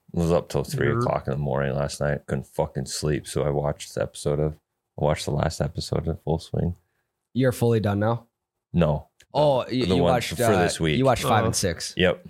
was up till 3 o'clock in the morning last night. Couldn't fucking sleep, so I watched the last episode of Full Swing. You're fully done now? No. Oh, you watched for this week. You watched 5 and 6. Yep.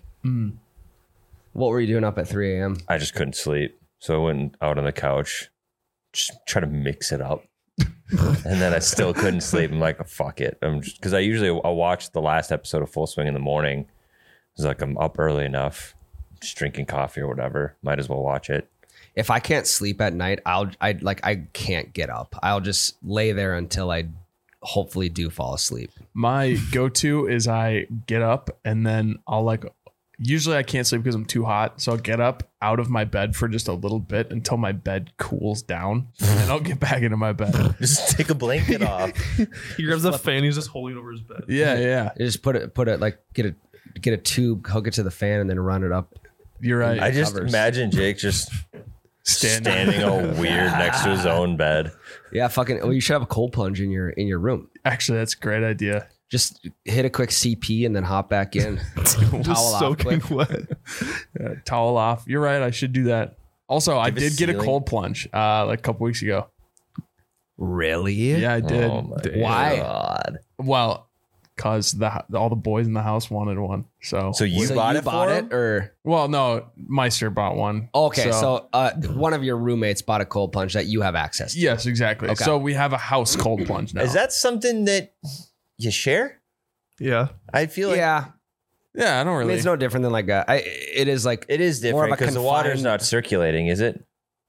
What were you doing up at 3 a.m.? I just couldn't sleep, so I went out on the couch, just try to mix it up, and then I still couldn't sleep. I'm like, oh, fuck it, because I'll watch the last episode of Full Swing in the morning. It's like I'm up early enough, just drinking coffee or whatever. Might as well watch it. If I can't sleep at night, I can't get up. I'll just lay there until I hopefully do fall asleep. My go-to is I get up and then I'll usually I can't sleep because I'm too hot. So I'll get up out of my bed for just a little bit until my bed cools down and I'll get back into my bed. Just take a blanket off. He grabs a fan. He's just holding it over his bed. Yeah. You just put it like get a tube, hook it to the fan and then run it up. You're right. I just imagine Jake just standing all weird next to his own bed. Yeah, you should have a cold plunge in your room. Actually, that's a great idea. Just hit a quick CP and then hop back in. Just soaking wet. Towel off. You're right. I should do that. Also, I did get a cold plunge a couple weeks ago. Really? Yeah, I did. Oh my Why? God. Well, because all the boys in the house wanted one. So you bought it or? Well, no, Meister bought one. Okay, so one of your roommates bought a cold plunge that you have access to. Yes, exactly. Okay. So we have a house cold plunge now. Is that something that you share? Yeah. I feel like Yeah. Yeah, I don't I really. mean, it's no different than it is like it is more of different a because the water's confined- not circulating, is it?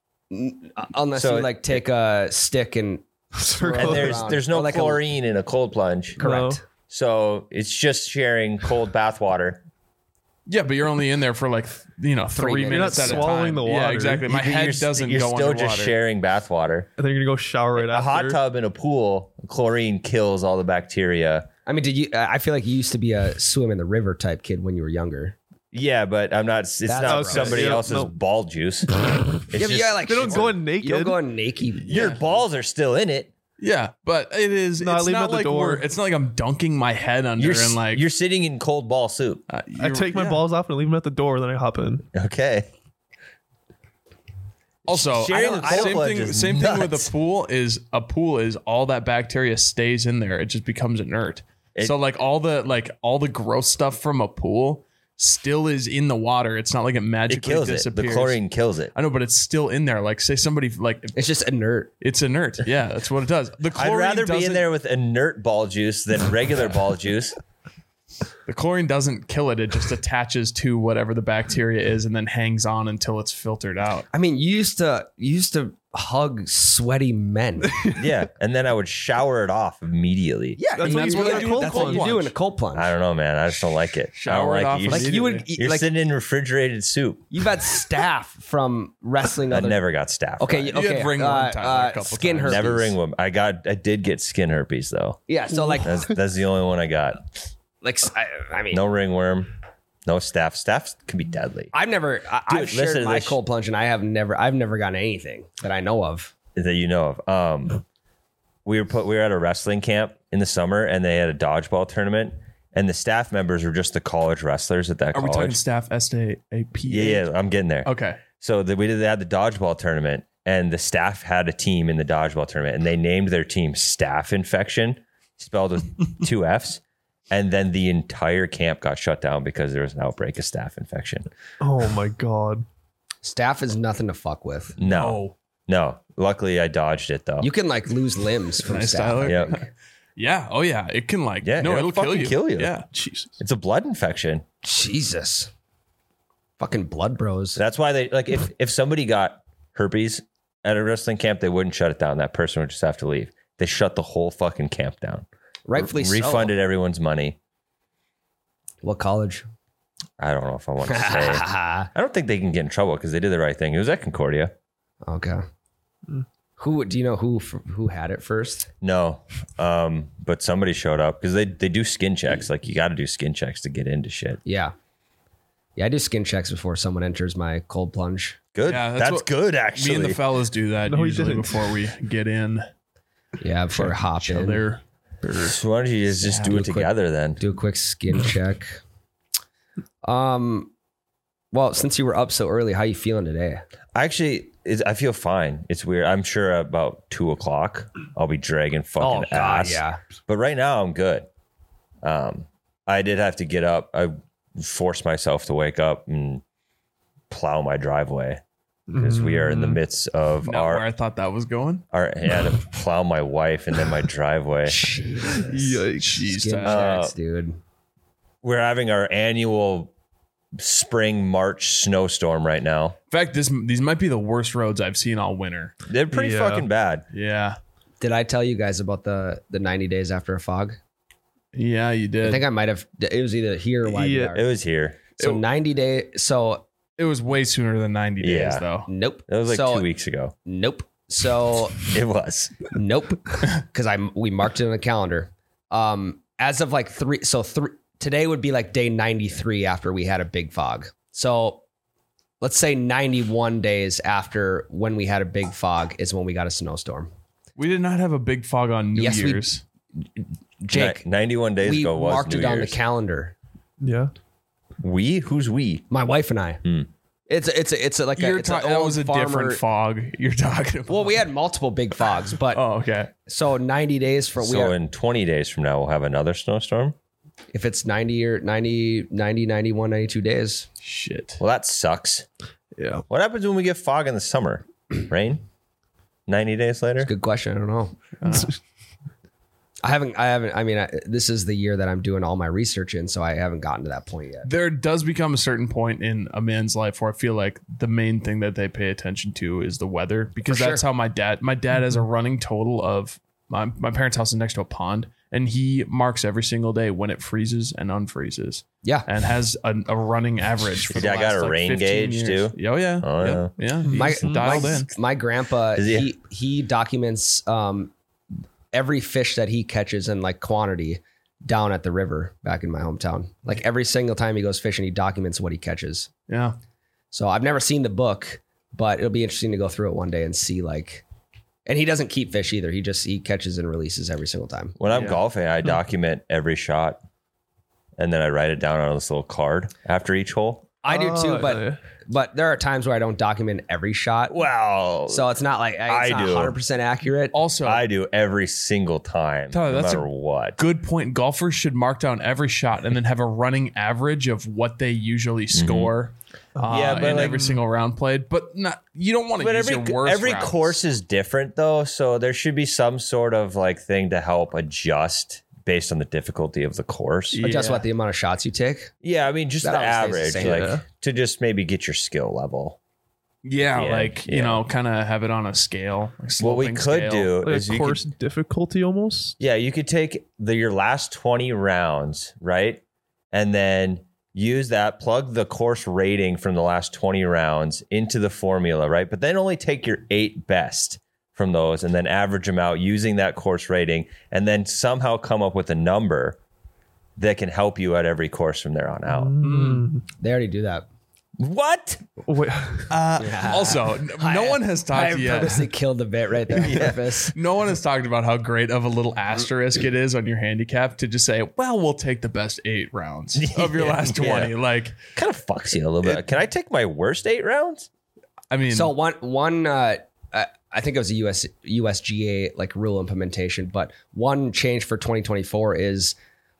unless So you take a stick and throw And it around. there's no Or like chlorine in a cold plunge. correct. So it's just sharing cold bath water. Yeah, but you're only in there for 3 minutes. minutes You're at not a swallowing time. the Yeah, water. exactly. My head doesn't You're go still underwater. just sharing bath water. And then you're going to go shower right A after. hot tub in a pool, chlorine kills all the bacteria. I mean, I feel like you used to be a swim in the river type kid when you were younger. Yeah, but I'm not. It's not okay. somebody Yeah, else's no. ball juice. It's Yeah, just, They don't go in naked. You don't go in naked. your balls are still in it. Yeah, but it is. No, I it's leave not them at the like door. it's not like I'm dunking my head under You're sitting in cold ball soup. I take my balls off and leave them at the door, then I hop in. Okay. Also, Sharing a cold plunge is same thing with nuts. a pool is all that bacteria stays in there. It just becomes inert. So all the gross stuff from a pool still is in the water. It's not like it It magically kills it. disappears. The chlorine kills it. I know, but it's still in there. Like say somebody It's just inert. it's inert. Yeah, that's what it does. The I'd chlorine rather be in doesn't- there with inert ball juice than regular ball juice. The chlorine doesn't kill it. It just attaches to whatever the bacteria is and then hangs on until it's filtered out. I mean, you used to hug sweaty men. Yeah, and then I would shower it off immediately. Yeah, That's what you do in a cold That's what you plunge. do in a cold plunge. I don't know, man. I just don't like it. I don't Shower it like off it. You're, Like you would, immediately. you're sitting in refrigerated soup. You've had staph from wrestling I other. never got staph. Okay, right? okay. had ringworm, Tyler, a couple skin times. herpes. Never ringworm. I did get skin herpes though. Yeah, so That's the only one I got. I mean, No ringworm. No staph. Staph can be deadly. I've never. I've listen shared to my this. cold plunge, and I've never gotten anything that I know of. That you know of. We were at a wrestling camp in the summer, and they had a dodgeball tournament, and the staff members were just the college wrestlers at that Are we college. talking staff SAP? Yeah, I'm getting there. Okay. So they had the dodgeball tournament, and the staff had a team in the dodgeball tournament, and they named their team Staph Infection, spelled with 2 F's. And then the entire camp got shut down because there was an outbreak of staph infection. Oh my God. Staph is nothing to fuck with. No. Luckily, I dodged it though. You can lose limbs from Nice, staph. Tyler. Yep. Yeah. Oh yeah. It can it'll kill fucking you. kill you. Yeah. Jesus. It's a blood infection. Jesus, fucking blood bros. That's why they if somebody got herpes at a wrestling camp, they wouldn't shut it down. That person would just have to leave. They shut the whole fucking camp down. Rightfully so. Refunded everyone's money. What college? I don't know if I want to say. I don't think they can get in trouble because they did the right thing. It was at Concordia. Okay. Who do you know who had it first? No, but somebody showed up because they do skin checks. Like you got to do skin checks to get into shit. Yeah. I do skin checks before someone enters my cold plunge. Good. Yeah, that's what good Me actually. and the fellas do that No, we usually didn't. before we get in. Yeah, before I hop So in. they're So why don't you just do it quick- together then? Do a quick skin check. Well, since you were up so early, how you feeling today? I feel fine. It's weird. I'm sure about 2:00 I'll be dragging fucking ass. yeah. But right now I'm good. I did have to get up. I forced myself to wake up and plow my driveway because we are in the midst of Not where I thought that was going. to plow my wife and then my driveway. Yikes. Skin checks, dude. We're having our annual spring March snowstorm right now. In fact, these might be the worst roads I've seen all winter. They're pretty Yeah. fucking bad. Yeah. Did I tell you guys about the 90 days after a fog? Yeah, you I did. think I might have. It was either here or YBR. It was here. So 90 days. So It was way sooner than 90 days, Yeah. though. nope. It was like so, 2 weeks ago. Nope. So It was. nope. Because we marked it on the calendar. As of like today would be like day 93 after we had a big fog. So let's say 91 days after when we had a big fog is when we got a snowstorm. We did not have a big fog on New Yes, we- Year's. Jake, 91 days we ago was marked New it on the Year's. calendar. Yeah. We? Who's we? My wife and I. It's like That was a different farmer. fog you're talking about. Well, we had multiple big fogs, but Oh, okay. so 90 days from So in 20 days from now, we'll have another snowstorm. if it's 90 or 90, 91, 92 days. Shit. Well, that sucks. Yeah. What happens when we get fog in the summer? Rain? 90 days later? Good question. I don't know. I haven't. I mean, this is the year that I'm doing all my research in, so I haven't gotten to that point yet. There does become a certain point in a man's life where I feel like the main thing that they pay attention to is the weather, because For that's sure. how my dad has a running total of my parents' house is next to a pond, and he marks every single day when it freezes and unfreezes, Yeah. and has a running average for the Yeah, I got last, a rain 15 gauge, years. too. Oh yeah. Oh, Yep. yeah. He's dialed in. My grandpa, Is he? he documents every fish that he catches and like quantity down at the river back in my hometown. Like every single time he goes fishing, he documents what he catches. Yeah. So I've never seen the book, but it'll be interesting to go through it one day and see like. And he doesn't keep fish either. He catches and releases every single time. When I'm Yeah. golfing, I document every shot and then I write it down on this little card after each hole. I do too, yeah. but there are times where I don't document every shot. Well, So it's not like it's I not do. 100% accurate. Also, I do every single time, Tyler, no that's matter what. good point. Golfers should mark down every shot and then have a running average of what they usually score. Yeah, but in like- every single round played, but not. You don't want to But use your worst. every rounds. course is different though, so there should be some sort of like thing to help adjust based on the difficulty of the course. Yeah. Adjust what the amount of shots you take. Yeah, I mean just That the always stays the average, same. like Yeah. to just maybe get your skill level. Yeah, Yeah, like you yeah. know, kind of have it on a scale. Like What we sloping could scale. do Like is a you course could, difficulty almost. yeah, you could take your last 20 rounds, right? And then use that, plug the course rating from the last 20 rounds into the formula, right? But then only take your 8 best from those and then average them out using that course rating and then somehow come up with a number that can help you at every course from there on out. They already do that. What? Wait, Also, no one has I talked yet. purposely killed the bit right there on purpose. No one has talked about how great of a little asterisk it is on your handicap to just say, "Well, we'll take the best 8 rounds of your last 20." Yeah. Like, Kind of fucks you a little bit. Can I take my worst 8 rounds? I mean, So one I think it was a USGA like rule implementation, but one change for 2024 is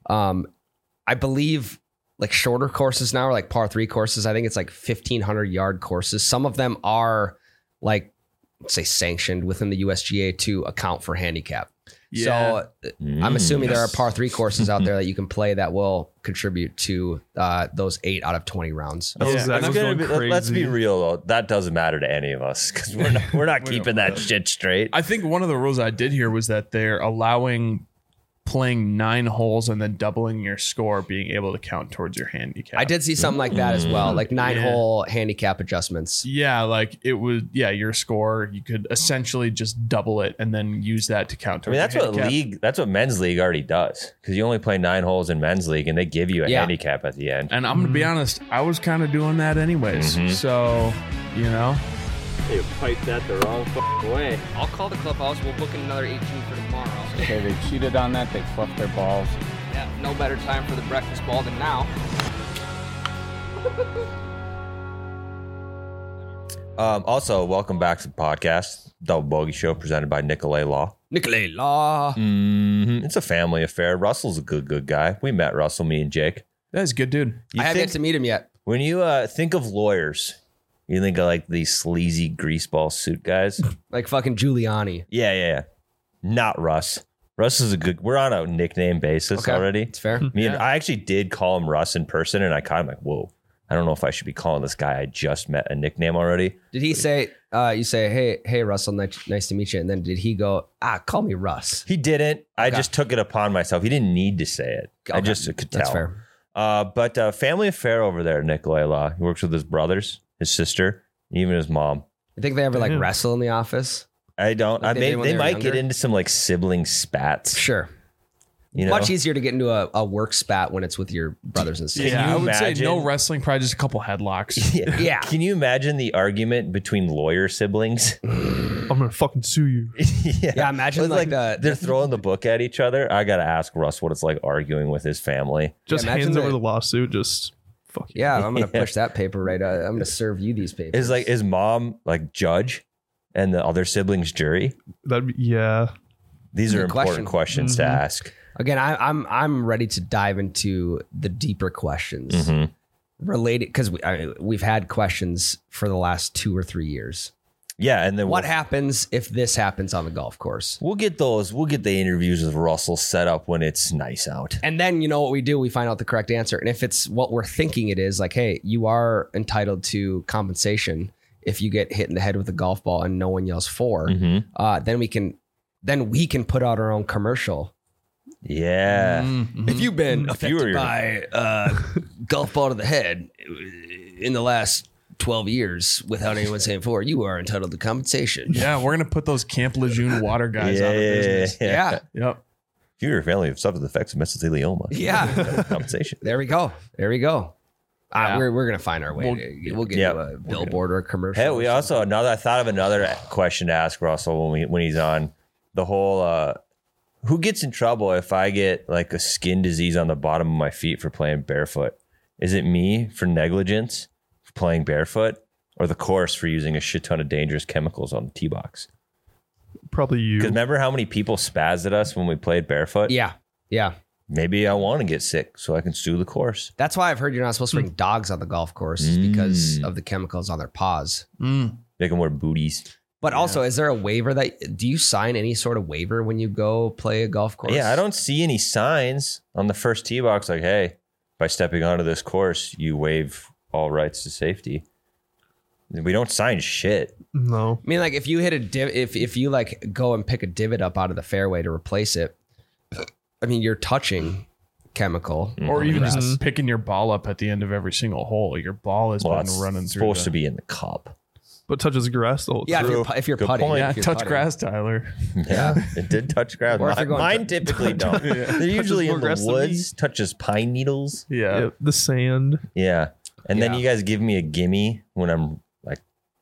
I believe like shorter courses now are like par 3 courses. I think it's like 1,500 yard courses. Some of them are like say sanctioned within the USGA to account for handicap. Yeah. So I'm assuming there are par 3 courses out there that you can play that will contribute to those 8 out of 20 rounds. oh, Yeah, Zach and was It's gonna going be- let's be crazy. real though. That doesn't matter to any of us because we're not keeping that shit straight. I think one of the rules I did hear was that they're allowing playing 9 holes and then doubling your score being able to count towards your handicap. I did see something like that as well, like 9-hole handicap adjustments. Yeah, like it was. Yeah, your score, you could essentially just double it and then use that to count. I mean, towards that's your what handicap. that's what men's league already does because you only play 9 holes in men's league and they give you a Yeah. handicap at the end. And I'm gonna be honest, I was kind of doing that anyways. So, you know, You piped that the wrong way. I'll call the clubhouse. We'll book another 18 for tomorrow. Okay, they cheated on that. They fluffed their balls. Yeah, no better time for the breakfast ball than now. Also, welcome back to the podcast, Double Bogey Show, presented by Nicolay Law. Nicolay Law. It's a family affair. Russell's a good guy. We met Russell, me and Jake. That's a good dude. You I haven't think- yet to meet him yet. When you think of lawyers, you think of like these sleazy greaseball suit guys. Like fucking Giuliani. Yeah. Not Russ. Russ is a good. We're on a nickname basis Okay. already. It's fair. Me and I actually did call him Russ in person, and I caught him like, whoa. I don't know if I should be calling this guy I just met a nickname already. Did he say, you say, hey, Russell, nice to meet you. And then did he go, call me Russ? He didn't. I Okay. just took it upon myself. He didn't need to say it. I Okay. just could tell. That's fair. But family affair over there, Nicolay Law. He works with his brothers, his sister, even his mom. I think they ever like Damn. wrestle in the office. I don't. Like I they did may, when they they were might get younger? into some like sibling spats. Sure. You know, Much easier to get into a work spat when it's with your brothers and sisters. Yeah, you I would say no imagine- wrestling, probably just a couple headlocks. Yeah. Yeah. Can you imagine the argument between lawyer siblings? I'm gonna fucking sue you. Yeah, imagine It's like the- they're throwing the book at each other. I gotta ask Russ what it's like arguing with his family. Just imagine hands over that- the lawsuit. Just fuck you. Yeah, I'm gonna Yeah. push that paper right. I'm gonna serve you these papers. Is like his mom like judge and the other siblings jury? That'd be yeah. These are Good important question. questions to ask. Again, I'm ready to dive into the deeper questions Mhm. related because we've had questions for the last 2 or 3 years. Yeah, and then What we'll, happens if this happens on the golf course? we'll get those. We'll get the interviews with Russell set up when it's nice out. And then you know what we do? We find out the correct answer. And if it's what we're thinking it is, like, hey, you are entitled to compensation if you get hit in the head with a golf ball and no one yells for, Mhm. then we can put out our own commercial. Yeah. If you've been you were- affected by a golf ball to the head in the last 12 years without anyone saying for, you are entitled to compensation. Yeah, we're gonna put those Camp Lejeune water guys Yeah, out of business. Yeah. Yep. If you're a family of suffered the effects of mesothelioma. Yeah. Compensation. There we go. Yeah. We're going to find our way. We'll get yeah. you a billboard or a commercial. Hey, or we something. also I thought of another question to ask Russell when he's on the whole who gets in trouble if I get like a skin disease on the bottom of my feet for playing barefoot? Is it me for negligence for playing barefoot or the course for using a shit ton of dangerous chemicals on the tee box? Probably you. Because remember how many people spazzed at us when we played barefoot? Yeah. Maybe I want to get sick so I can sue the course. That's why I've heard you're not supposed to bring dogs on the golf course is because of the chemicals on their paws. Make them wear booties. But also, is there a waiver do you sign any sort of waiver when you go play a golf course? Yeah, I don't see any signs on the first tee box like, hey, by stepping onto this course, you waive all rights to safety. We don't sign shit. No. I mean, like if you hit if you like go and pick a divot up out of the fairway to replace it, I mean, you're touching chemical. Or even grass. just picking your ball up at the end of every single hole. Your ball has Well, been it's running through. supposed to be in the cup. But touches grass the whole Yeah, time. if you're Good putting. point. Yeah, if you're touch putting. grass, Tyler. Yeah, it did touch grass. Or if you're going Mine typically don't. They're usually more in the grass than me. woods, touches pine needles. Yeah. Yeah, the sand. Yeah. And then Yeah. you guys give me a gimme when I'm like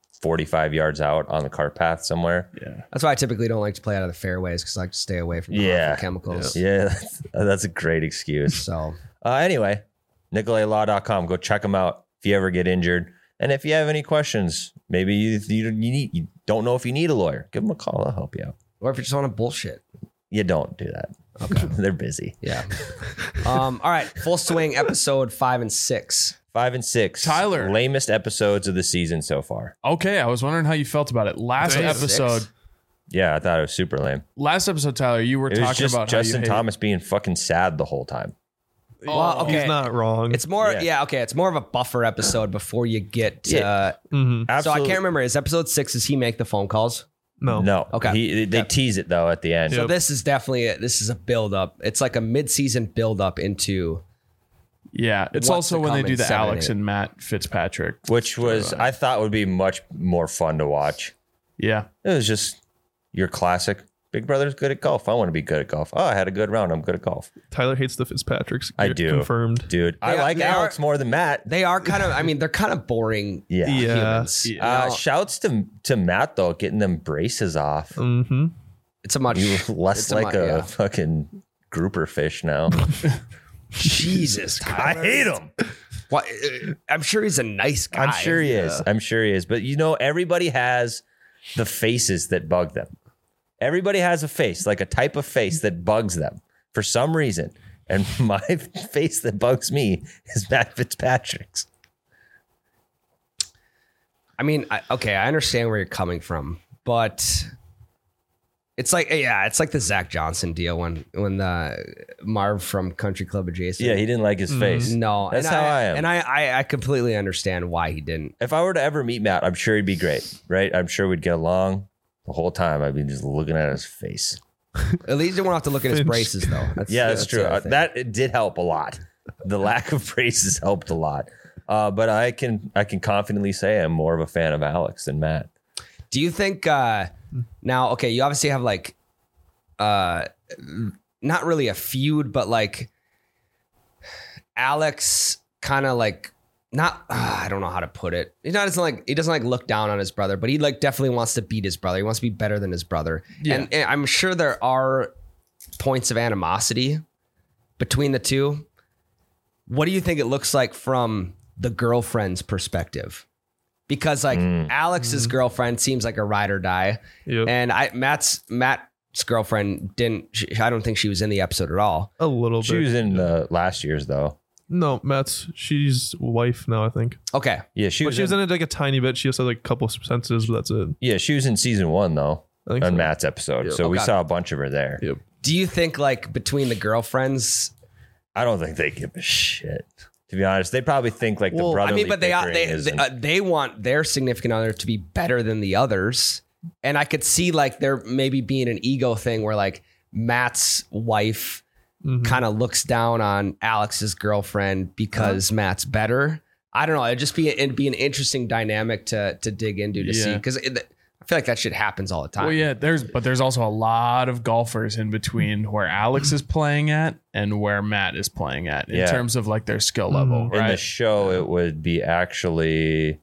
45 yards out on the cart path somewhere. Yeah. That's why I typically don't like to play out of the fairways because I like to stay away from Yeah. harmful chemicals. Yeah, that's a great excuse. So Anyway, NicolayLaw.com. Go check them out if you ever get injured. And if you have any questions, maybe you don't know if you need a lawyer, give them a call. I'll help you out. or if you just want to bullshit. You don't do that. Okay. They're busy. Yeah. All right. Full Swing episode 5 and 6. 5 and 6. Tyler. Lamest episodes of the season so far. Okay, I was wondering how you felt about it. Last Damn. episode, Yeah, I thought it was super lame. Tyler, you were It was talking just about Justin how you Thomas being fucking sad the whole time. Well, okay. He's not wrong. It's more, Yeah. okay. It's more of a buffer episode before you get. Yeah. Mhm. So I Absolutely. can't remember. Is episode 6? Does he make the phone calls? No. No. Okay. They tease it though at the end. So Yep. this is definitely a build up. It's like a mid-season build up into. Yeah, it's What's also to when they come do in the 7 and Alex 8. and Matt Fitzpatrick. Which was I thought would be much more fun to watch. Yeah. It was just your classic. Big Brother's good at golf. I want to be good at golf. Oh, I had a good round. I'm good at golf. Tyler hates the Fitzpatricks. I do. Confirmed. Dude, I They- like they Alex are- more than Matt. They are kind of. I mean, they're kind of boring. Yeah. Yeah. Humans. You know, Shouts to Matt though, getting them braces off. Mm-hmm. it's a much You less it's a like mu- a yeah. fucking grouper fish now. Jesus. I hate him. Well, I'm sure he's a nice guy. I'm sure he is. I'm sure he is. But everybody has the faces that bug them. Everybody has a face, like a type of face that bugs them for some reason. And my face that bugs me is Matt Fitzpatrick's. I mean, I understand where you're coming from, but it's like the Zach Johnson deal when Marv from Country Club Adjacent. Yeah, he didn't like his face. No, That's how I am. And I completely understand why he didn't. If I were to ever meet Matt, I'm sure he'd be great, right? I'm sure we'd get along the whole time. I'd be just looking at his face. At least you won't have to look at his braces, though. That's true. the other thing. That it did help a lot. The lack of braces helped a lot. But I can confidently say I'm more of a fan of Alex than Matt. Do you think now? Okay, you obviously have like not really a feud, but like Alex kind of like not. I don't know how to put it. He doesn't like look down on his brother, but he like definitely wants to beat his brother. He wants to be better than his brother. Yeah. And I'm sure there are points of animosity between the two. What do you think it looks like from the girlfriend's perspective? Because like Alex's girlfriend seems like a ride or die. Yep. And Matt's girlfriend I don't think she was in the episode at all. A little She bit. was in the last year's though. No, she's wife now, I think. Okay. Yeah, she But was. she was in it like a tiny bit. She just had like a couple of sentences, but that's it. Yeah, she was in season 1 though I think on so. Matt's episode. So we Okay. saw a bunch of her there. Yep. Do you think like between the girlfriends, I don't think they give a shit. To be honest, they probably think like the I brotherly mean, but they want their significant other to be better than the others. And I could see like there maybe being an ego thing where like Matt's wife kind of looks down on Alex's girlfriend because Matt's better. I don't know. It'd be an interesting dynamic to dig into to see, because I feel like that shit happens all the time. Well, yeah, there's also a lot of golfers in between where Alex is playing at and where Matt is playing at in terms of like their skill level, in the right? show, it would be actually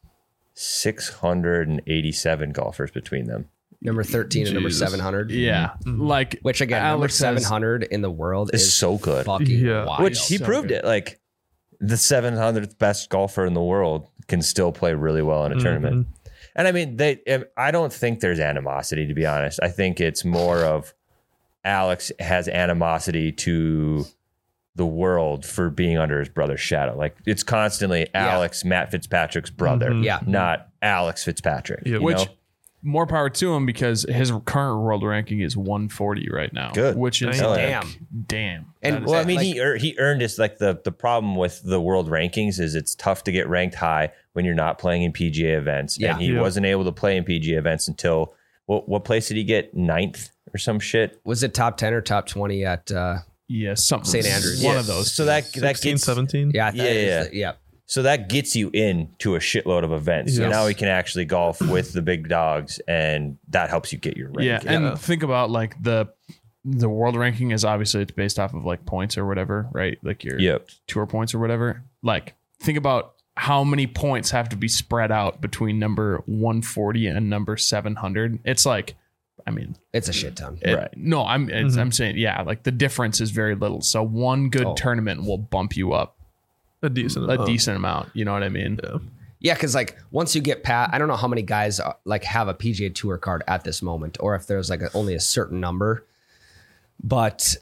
687 golfers between them. Number 13 and number Jesus. 700. Yeah, like Which again, Alex number has- 700 in the world It's is so good. fucking Yeah. wild. Which he So proved good. it. Like the 700th best golfer in the world can still play really well in a tournament. And I mean, I don't think there's animosity, to be honest. I think it's more of Alex has animosity to the world for being under his brother's shadow. Like it's constantly Alex, Matt Fitzpatrick's brother, Yeah. not Alex Fitzpatrick. Yep. you Which know? more power to him, because his current world ranking is 140 right now. Good. Which is Hell like, yeah. damn. And- That is- Well, I mean, like- he earned it. Like the problem with the world rankings is it's tough to get ranked high when you're not playing in PGA events. Yeah. And he Yeah. wasn't able to play in PGA events until what place did he get? 9th or some shit. Was it top 10 or top 20 at yeah, something. St. Andrews. One Yeah, of those. So that 16, gets 17. yeah, Yeah. So that gets you into a shitload of events. So Yes. now he can actually golf with the big dogs, and that helps you get your rank. Yeah, and think about like the world ranking is obviously it's based off of like points or whatever, right? Like your Yep. tour points or whatever. Like think about how many points have to be spread out between number 140 and number 700. It's like, I mean, It's a shit ton. Right. No, I'm saying, yeah, like the difference is very little. So one good tournament will bump you up A decent a amount. decent amount. You know what I mean? Yeah. Yeah, because like once you get past, I don't know how many guys like have a PGA Tour card at this moment, or if there's like only a certain number. But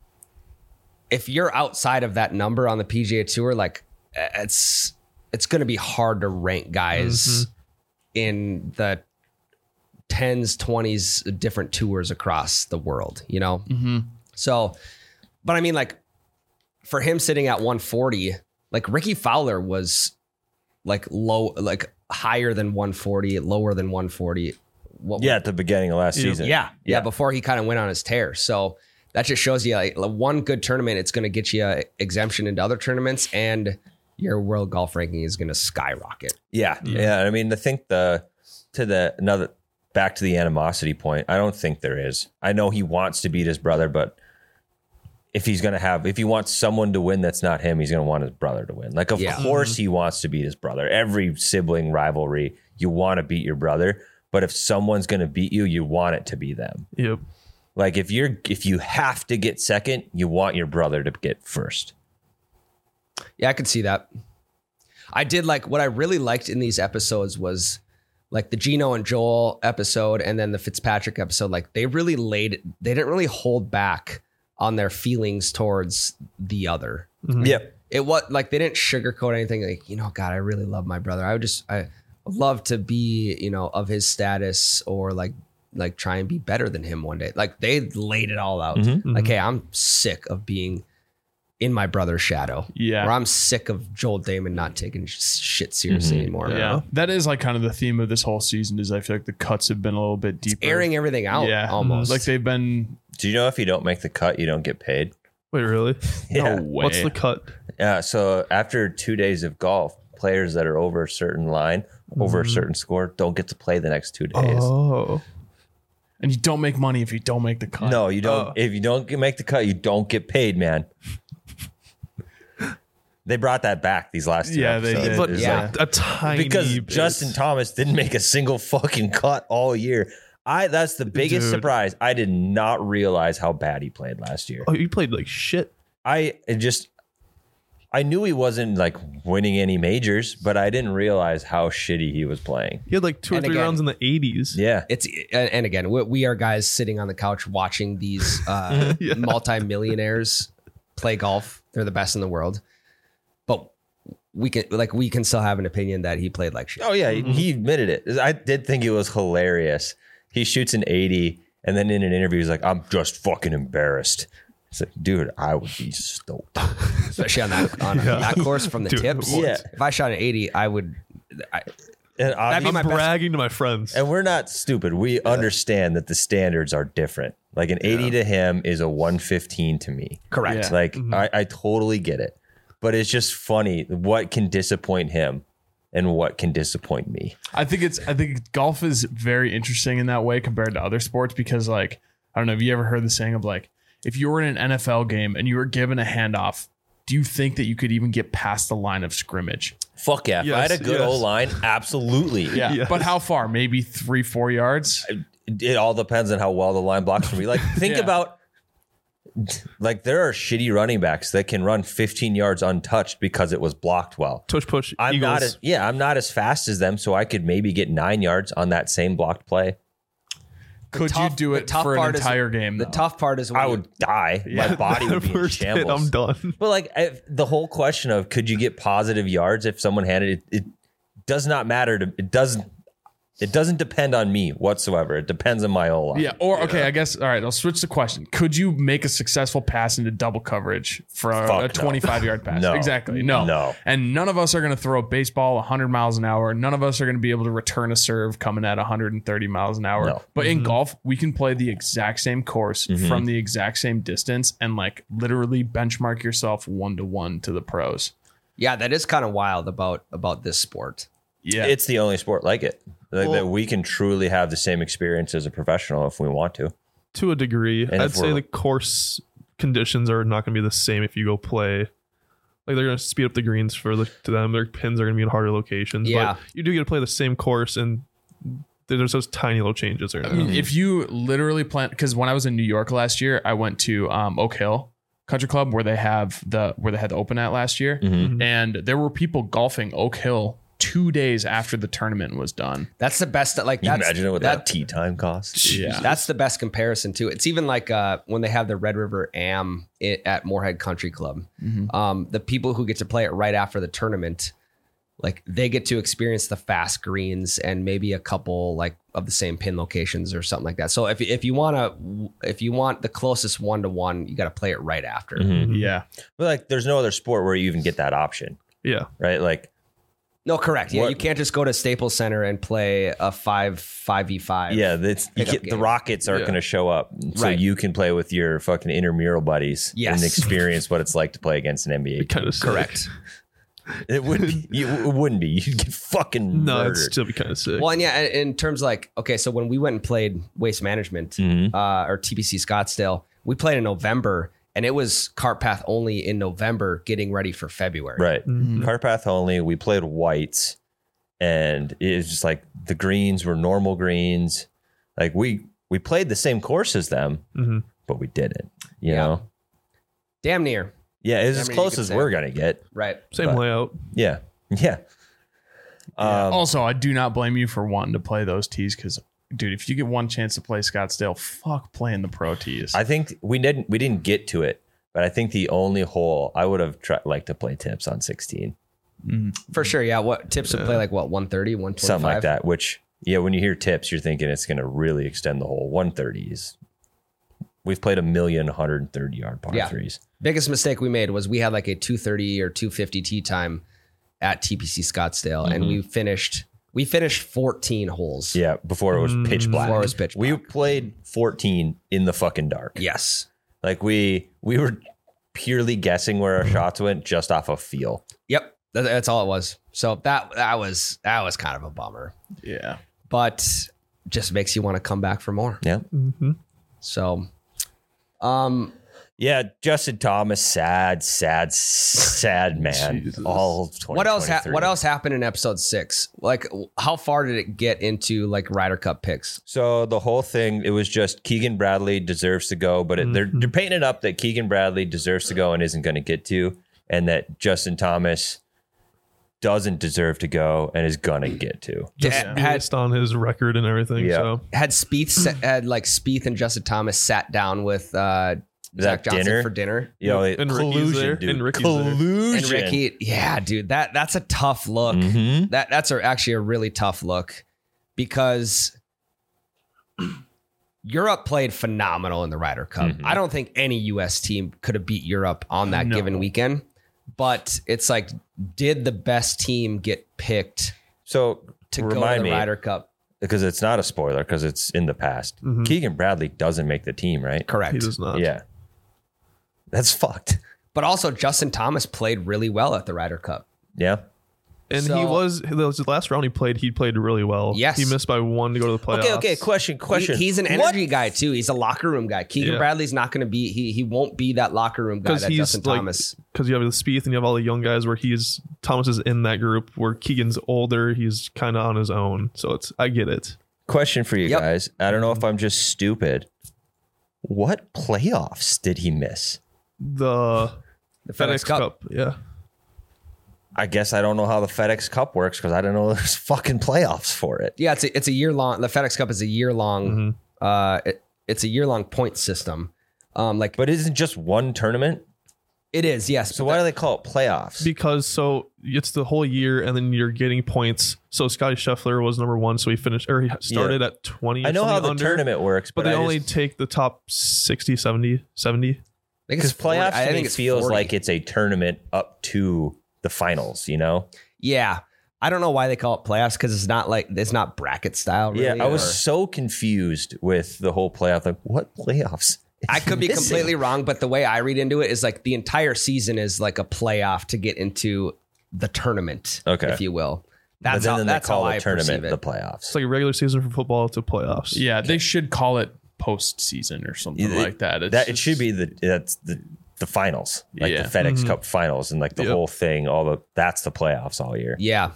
if you're outside of that number on the PGA Tour, like it's going to be hard to rank guys in the 10s, 20s, different tours across the world, you know? So, but I mean, like for him sitting at 140, like Ricky Fowler was like low, like higher than 140, lower than 140. Yeah, at the beginning of last season. Yeah. Before he kind of went on his tear. So that just shows you like one good tournament, it's going to get you a exemption into other tournaments, and your world golf ranking is going to skyrocket. Yeah. I mean, I think back to the animosity point, I don't think there is. I know he wants to beat his brother, but if he wants someone to win that's not him, he's going to want his brother to win. Like, of course he wants to beat his brother. Every sibling rivalry, you want to beat your brother. But if someone's going to beat you, you want it to be them. Yep. Like if you have to get second, you want your brother to get first. Yeah, I could see that. I did like what I really liked in these episodes was like the Gino and Joel episode and then the Fitzpatrick episode. Like they didn't really hold back on their feelings towards the other. Yep. It was like they didn't sugarcoat anything. Like, you know, God, I really love my brother. I would love to be, you know, of his status or like try and be better than him one day. Like they laid it all out. Like, hey, I'm sick of being in my brother's shadow. Yeah. Or I'm sick of Joel Damon not taking shit seriously anymore. Yeah. That is like kind of the theme of this whole season is I feel like the cuts have been a little bit deeper. Airing everything out almost. Like they've been. Do you know if you don't make the cut, you don't get paid? Wait, really? Yeah. No way. What's the cut? Yeah. So after 2 days of golf, players that are over a certain line, over a certain score, don't get to play the next 2 days. Oh. And you don't make money if you don't make the cut. No, you don't. If you don't make the cut, you don't get paid, man. They brought that back these last two Yeah, they episodes. did. But It's Yeah. like- a tiny because bit. Justin Thomas didn't make a single fucking cut all year. That's the biggest Dude. surprise. I did not realize how bad he played last year. Oh, you played like shit. I knew he wasn't like winning any majors, but I didn't realize how shitty he was playing. He had like 2 or And 3 again- rounds in the 80s. Yeah. And again, we are guys sitting on the couch watching these multimillionaires play golf. They're the best in the world. But we can still have an opinion that he played like shit. Oh yeah, he admitted it. I did think it was hilarious. He shoots an 80, and then in an interview, he's like, "I'm just fucking embarrassed." It's like, dude, I would be stoked. Especially on that course from the Dude, tips. Yeah. If I shot an 80, I would. And That'd be obviously, my I'm best- bragging to my friends. and we're not stupid. We understand that the standards are different. Like an 80 to him is a 115 to me. Correct. Yeah. Like I totally get it, but it's just funny what can disappoint him and what can disappoint me. I think golf is very interesting in that way compared to other sports because like, I don't know, have you ever heard the saying of like, if you were in an NFL game and you were given a handoff, do you think that you could even get past the line of scrimmage? Fuck yeah. If I had a good O line, absolutely. Yeah. Yes. But how far? Maybe 3-4 yards? It all depends on how well the line blocks for me. Like, think Yeah. about, like, there are shitty running backs that can run 15 yards untouched because it was blocked well. Tush push. I'm Eagles. I'm not as fast as them, so I could maybe get 9 yards on that same blocked play. Could tough- you do the it tough for an part is- entire game? The though? tough part is when I would die. My body would be in First hit, shambles. I'm done. But like the whole question of could you get positive yards if someone handed it does not matter to it doesn't depend on me whatsoever. It depends on my O line. Yeah. Or, okay, I guess, all right, I'll switch the question. Could you make a successful pass into double coverage for a Fuck no. 25-yard pass? No. Exactly. No. No. And none of us are going to throw a baseball 100 miles an hour. None of us are going to be able to return a serve coming at 130 miles an hour. No. But in golf, we can play the exact same course from the exact same distance and like literally benchmark yourself 1-to-1 to the pros. Yeah, that is kind of wild about this sport. Yeah. It's the only sport like it. Like that we can truly have the same experience as a professional if we want to. To a degree. And I'd if say we're- the course conditions are not going to be the same if you go play. Like they're going to speed up the greens to them. Their pins are going to be in harder locations. Yeah. But you do get to play the same course, and there's those tiny little changes. I mean, if you literally plan, because when I was in New York last year, I went to Oak Hill Country Club where they had the Open at last year, and there were people golfing Oak Hill 2 days after the tournament was done. That's the best. Like, Can you that's, imagine what that tee time costs? Yeah. That's the best comparison too. It's even like when they have the Red River Am at Moorhead Country Club. The people who get to play it right after the tournament, like they get to experience the fast greens and maybe a couple like of the same pin locations or something like that. So if you want the closest 1-to-1, you got to play it right after. Yeah. But like there's no other sport where you even get that option, yeah. right? Like No, correct. Yeah, What- you can't just go to Staples Center and play a 5v5. yeah, Pickup the game. Rockets aren't Yeah. going to show up, so Right. you can play with your fucking intramural buddies Yes. and experience what it's like to play against an NBA. Kind of correct. It wouldn't be. It wouldn't be. You'd get fucking No, murdered. it'd still be kind of sick. Well, and yeah, in terms like, okay, so when we went and played Waste Management or TPC Scottsdale, we played in November and it was cart path only in November getting ready for February. Right. Carpath only. We played whites, and it was just like the greens were normal greens. Like we played the same course as them, but we didn't. You know? Damn near. Yeah, it's as Damn near you close could as say. we're gonna get. Right. Same but- layout. Yeah. Yeah. Also, I do not blame you for wanting to play those tees because, dude, if you get one chance to play Scottsdale, fuck playing the pro tees. I think we didn't get to it, but I think the only hole I would have liked to play tips on 16. For sure. Yeah. What tips would play like what 130, 125? Something like that, which, yeah, when you hear tips, you're thinking it's going to really extend the hole. 130s. We've played 1,130-yard par threes. Biggest mistake we made was we had like a 230 or 250 tee time at TPC Scottsdale, and we finished 14 holes. Yeah, before it was pitch black. Before it was pitch We black. played 14 in the fucking dark. Yes. Like we were purely guessing where our shots went just off of feel. Yep. That's all it was. So that was kind of a bummer, yeah. but just makes you want to come back for more. Yeah. So, Yeah, Justin Thomas, sad man. Jesus. All what else 2023. happened in episode 6? Like, how far did it get into like Ryder Cup picks? So the whole thing, it was just Keegan Bradley deserves to go, but they're painting it up that Keegan Bradley deserves to go and isn't going to get to, and that Justin Thomas doesn't deserve to go and is going to get to. Just Based on his record and everything. Yeah. So had Spieth and Justin Thomas sat down with Zach Johnson dinner? for dinner. You know, And Ricky's collusion, there. dude. And Ricky's there. collusion. And Ricky, yeah, dude, that's a tough look. Mhm. That's actually a really tough look because Europe played phenomenal in the Ryder Cup. I don't think any U.S. team could have beat Europe on that given weekend. But it's like, did the best team get picked So to go to remind the me, Ryder Cup? because it's not a spoiler, because it's in the past. Keegan Bradley doesn't make the team, right? Correct. he does not. Yeah. That's fucked. But also, Justin Thomas played really well at the Ryder Cup. Yeah. And So- the last round he played really well. Yes. He missed by 1 to go to the playoffs. Okay. Question. He's an energy guy too. He's a locker room guy. Keegan Yeah. Bradley's not going to be. He won't be that locker room guy. Because That he's Justin Thomas. because you have the Spieth and you have all the young guys where Thomas is in that group where Keegan's older. He's kind of on his own. So I get it. Question for you Yep. guys. I don't know if I'm just stupid. What playoffs did he miss? The FedEx Cup. Yeah. I guess I don't know how the FedEx Cup works because I don't know there's fucking playoffs for it. Yeah, it's a year long. The FedEx Cup is a year long. It's a year long point system. But isn't just one tournament? It is, yes. So why do they call it playoffs? Because it's the whole year and then you're getting points. So Scotty Scheffler was number 1. So he started at 20. I know how the under, tournament works, but but they I only just, take the top 60, 70. because playoffs I to think me it's feels 40. like it's a tournament up to the finals, you know? Yeah, I don't know why they call it playoffs because it's not bracket style. Really, Yeah, I was or- so confused with the whole playoff. Like, what playoffs? I could be missing? completely wrong, but the way I read into it is like the entire season is like a playoff to get into the tournament, Okay. if you will. But That's then how they that's call how the I tournament perceive the it. playoffs. It's like a regular season for football to playoffs. Yeah, they should call it postseason or something like that. It's It just- should be the finals, like Yeah. the FedEx Cup finals, and like the Yep. whole thing. That's the playoffs all year. Yeah.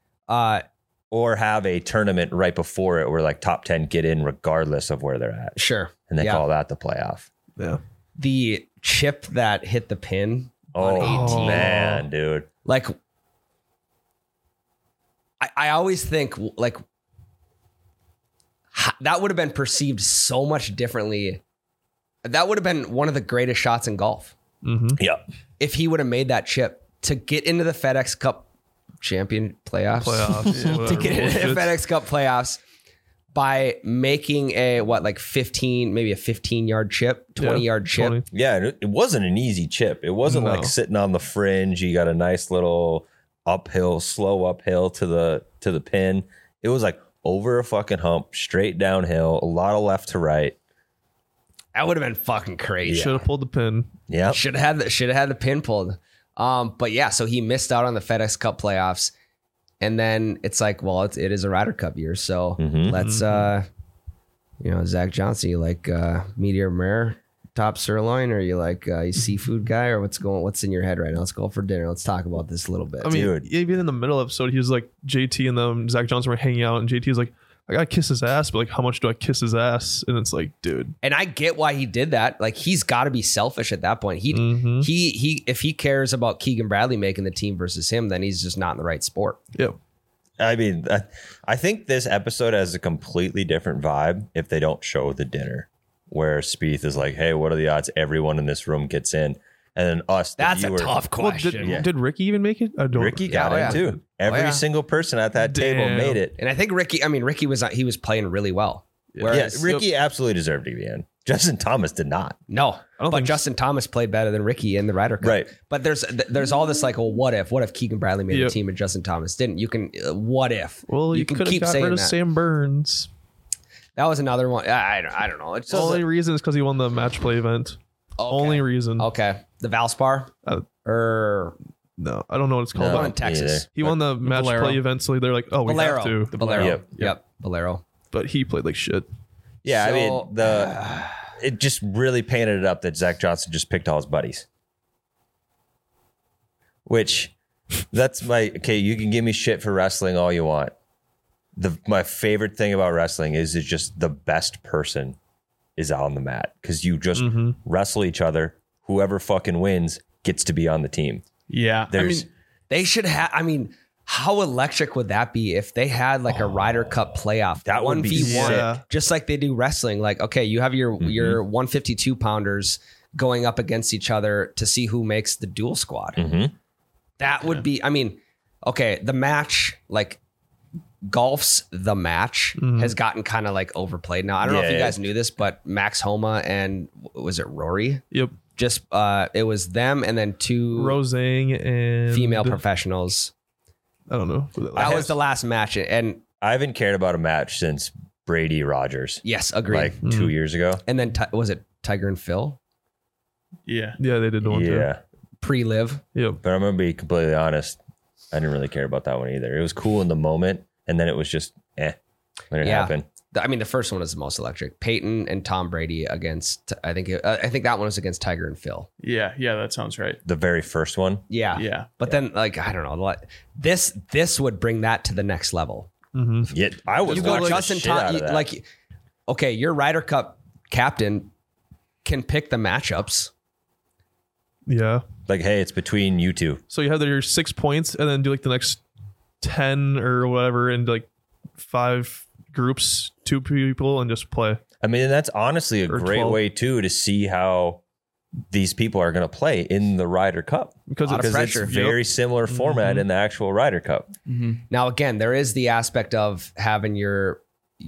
Or have a tournament right before it where like top 10 get in regardless of where they're at, Sure. and they Yeah. call that the playoff. Yeah. The chip that hit the pin on Oh 18. man, dude. Like, I always think like that would have been perceived so much differently. That would have been one of the greatest shots in golf Yep. if he would have made that chip to get into the FedEx Cup champion playoffs. Playoffs. To get into the Bullshit. FedEx Cup playoffs by making a 15-yard chip, 20-yard chip. 20. Yeah, and it wasn't an easy chip. It wasn't No. like sitting on the fringe. You got a nice little slow uphill to the pin. It was like over a fucking hump, straight downhill, a lot of left to right. That would have been fucking crazy. Should have pulled the pin. Yeah. Should have had the pin pulled. But yeah, so he missed out on the FedEx Cup playoffs. And then it's like, well, it is a Ryder Cup year. So let's, Zach Johnson, you like medium rare, top sirloin, or you like you seafood guy, or what's in your head right now? Let's go for dinner. Let's talk about this a little bit. I mean, Dude. even in the middle of the episode, he was like, JT and Zach Johnson were hanging out, and JT was like, I gotta kiss his ass, but like, how much do I kiss his ass? And it's like, dude. And I get why he did that. Like, he's got to be selfish at that point. He if he cares about Keegan Bradley making the team versus him, then he's just not in the right sport. Yep. I mean, I think this episode has a completely different vibe if they don't show the dinner, where Spieth is like, "Hey, what are the odds everyone in this room gets in?" And then us, the That's viewers, a tough Well, question. did Ricky even make it? I don't. Ricky got in too. Every yeah. single person at that table Damn. made it. And I think Ricky was playing really well. Whereas, Ricky absolutely deserved to be in. Justin Thomas did not. no, don't but think Justin Thomas played better than Ricky in the Ryder Cup. Right. But there's all this like, well, what if Keegan Bradley made the team and Justin Thomas didn't? You can what if? Well, you can could have keep got saying rid of that. Sam Burns. That was another one. I don't know. It's The just only reason is because he won the match play event. Only reason. okay. The Valspar or No, I don't know what it's called. No. one in Texas. He won the match Valero. play event, so they're like, oh, we have to. The Valero. Yep. Valero. But he played like shit. Yeah, I So- mean, it just really painted it up that Zach Johnson just picked all his buddies. Which, that's you can give me shit for wrestling all you want. My favorite thing about wrestling is it's just the best person is on the mat because you just wrestle each other. Whoever fucking wins gets to be on the team. Yeah. They should have. I mean, how electric would that be if they had like a Ryder Cup playoff? That would be 1v1, sick. just like they do wrestling. Like, okay, you have your 152 pounders going up against each other to see who makes the dual squad. That would be. I mean, okay, the match, like golf's the match, has gotten kind of like overplayed now. I don't know if you Yeah. guys knew this, but Max Homa and was it Rory? Yep. Just it was them and then two Rosang and female professionals. I don't know. That was the last match, and I haven't cared about a match since Brady Rogers, yes, agreed. like 2 years ago. And then was it Tiger and Phil yeah. Yeah, they did one too. Yeah. pre-live? Yep. But I'm going to be completely honest. I didn't really care about that one either. It was cool in the moment, and then it was just when it happened. I mean, the first one was the most electric. Peyton and Tom Brady against. I think that one was against Tiger and Phil. Yeah. Yeah. That sounds right. The very first one. Yeah, Yeah. But then, like, I don't know. This would bring that to the next level. Yeah, I would You watch go the Justin shit out Thomas, of that. like, okay, your Ryder Cup captain can pick the matchups. Yeah. Like, hey, it's between you two. So you have your 6 points and then do like the next 10 or whatever and like 5 groups, 2 people, and just play. I mean, that's honestly a Or great 12. way too to see how these people are going to play in the Ryder Cup Because Lot of because it's pressure. very similar format in the actual Ryder Cup. Now, again, there is the aspect of having your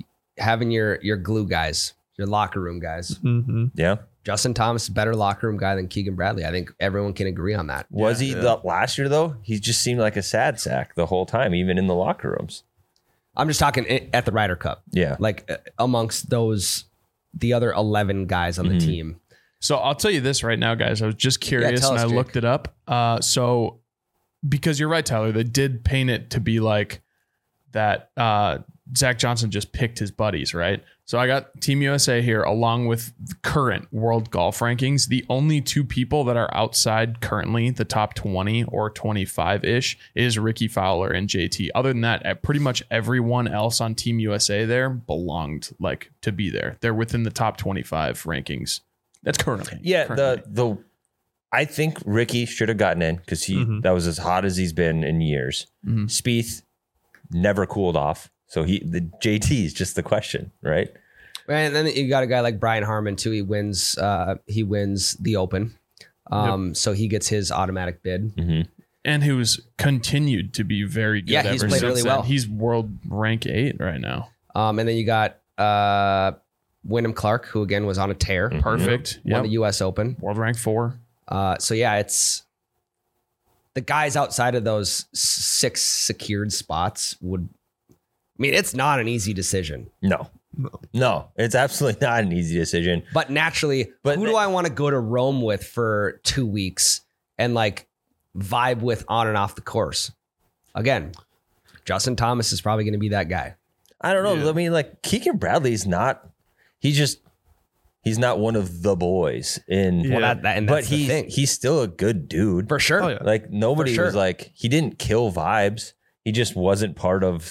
glue guys, your locker room guys. Yeah, Justin Thomas is a better locker room guy than Keegan Bradley. I think everyone can agree on that. was he the last year though? He just seemed like a sad sack the whole time, even in the locker rooms. I'm just talking at the Ryder Cup, Yeah, like amongst the other 11 guys on the team. So I'll tell you this right now, guys. I was just curious tell and us, I Jake. looked it up. So because you're right, Tyler, they did paint it to be like that. Zach Johnson just picked his buddies, right? So I got Team USA here along with the current world golf rankings. The only 2 people that are outside currently the top 20 or 25 ish is Ricky Fowler and JT. Other than that, pretty much everyone else on Team USA there belonged like to be there. They're within the top 25 rankings. That's currently. yeah. currently. I think Ricky should have gotten in because that was as hot as he's been in years. Spieth never cooled off, so the JT is just the question, right? And then you got a guy like Brian Harmon too. He wins the Open, so he gets his automatic bid. And who's continued to be very good. Yeah, he's ever played since really then. well. He's world rank 8 right now. And then you got Wyndham Clark, who again was on a tear, Perfect. won Yep. the U.S. Open. World rank 4. So yeah, it's the guys outside of those 6 secured spots would. I mean, it's not an easy decision, No, it's absolutely not an easy decision. but naturally, But who do I want to go to Rome with for 2 weeks and like vibe with on and off the course? Again, Justin Thomas is probably going to be that guy. I don't know. I mean, like Keegan Bradley's not. He's not one of the boys in. Yeah. Well, and but that's the thing. he's still a good dude. For sure. Oh, yeah. Like nobody For sure. was like he didn't kill vibes. He just wasn't part of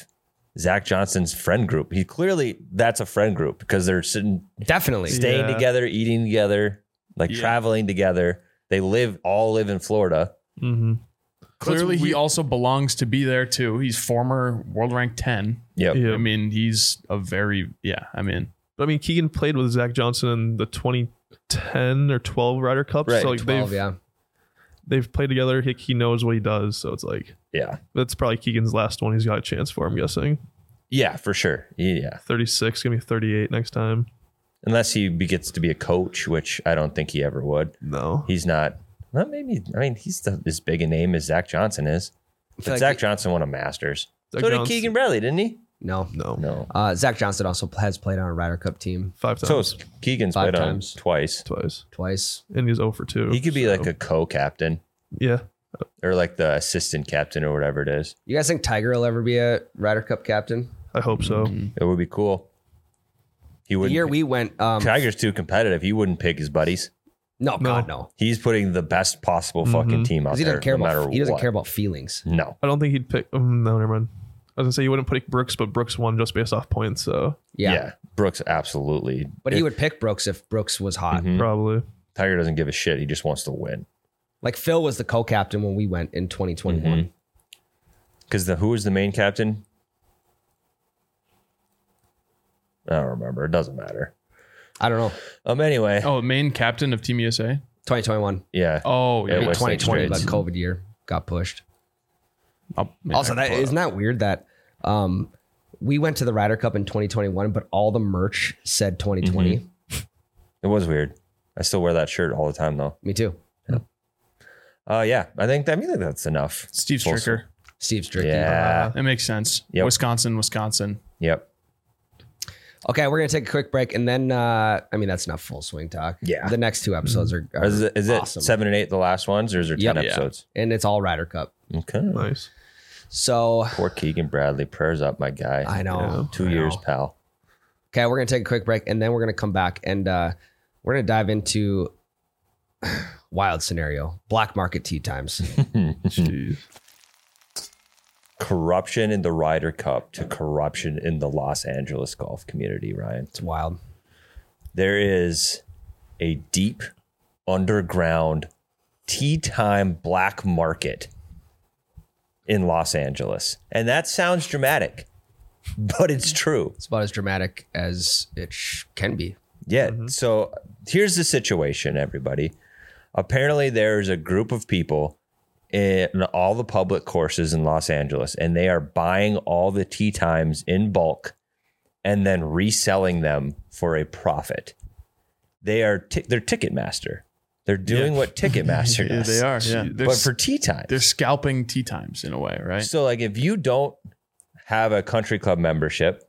Zach Johnson's friend group. That's a friend group because they're Definitely. staying Yeah. together, eating together, like traveling together. They all live in Florida. Mm-hmm. Clearly, he also belongs to be there too. He's former world rank 10. Yep. Yeah. I mean, he's a very, But I mean, Keegan played with Zach Johnson in the 2010 or 12 Ryder Cup. Right. So like 12, they've played together. He knows what he does. So it's like, Yeah. that's probably Keegan's last one he's got a chance for, I'm guessing. Yeah, for sure. Yeah. 36, gonna be 38 next time. Unless he gets to be a coach, which I don't think he ever would. No. He's not. Well, maybe. I mean, he's as big a name as Zach Johnson is. But like Zach Johnson won a Masters. Zach So did Johnson- Keegan Bradley, didn't he? No. No. No. Zach Johnson also has played on a Ryder Cup team 5 times. So is Keegan's 5 played on times. twice. Twice. twice. And he's 0 for 2. He could be so- like a co-captain Yeah. or like the assistant captain or whatever it is. You guys think Tiger will ever be a Ryder Cup captain? I hope so. It would be cool. He The wouldn't. year we went, Tiger's too competitive. He wouldn't pick his buddies. no, God, no. He's putting the best possible fucking team out 'Cause he there, doesn't care no matter about he doesn't what. care about feelings. No. I don't think he'd pick. No, never mind. I was gonna say you wouldn't pick Brooks, but Brooks won just based off points. So Yeah. Brooks absolutely. But he would pick Brooks if Brooks was hot. Mhm. probably. Tiger doesn't give a shit. He just wants to win. Like Phil was the co-captain when we went in 2021. Because who was the main captain? I don't remember. It doesn't matter. I don't know. Anyway. Oh, main captain of Team USA. 2021. Yeah. Oh, Yeah, yeah. West 2020, but States. COVID year got pushed. Yeah, Also, I that can pull it isn't that weird that we went to the Ryder Cup in 2021, but all the merch said 2020. It was weird. I still wear that shirt all the time though. Me too. Yeah. I think that's enough. up. Steve Full Stricker. Steve Stricker. Yeah. That makes sense. Yep. Wisconsin. Yep. Okay, we're gonna take a quick break, and then I mean that's not full swing talk. Yeah. the next two episodes are Is it awesome. 7 and 8 the last ones, or is there 10 Yep. Yeah. episodes? and it's all Ryder Cup. Okay. Nice. So Poor Keegan Bradley. Prayers up, my guy. I know. 2 I years, know. pal. Okay, we're gonna take a quick break, and then we're gonna come back, and we're gonna dive into wild scenario, black market tea times. Jeez. Corruption in the Ryder Cup to corruption in the Los Angeles golf community, Ryan. It's wild. There is a deep underground tea time black market in Los Angeles. And that sounds dramatic, but it's true. It's about as dramatic as it can be. Yeah. So here's the situation, everybody. Apparently, there's a group of people in all the public courses in Los Angeles, and they are buying all the tee times in bulk and then reselling them for a profit. They're Ticketmaster. They're doing what Ticketmaster Yeah, does. they are. Yeah. But for tee times. They're scalping tea times in a way, right? So, like, if you don't have a country club membership,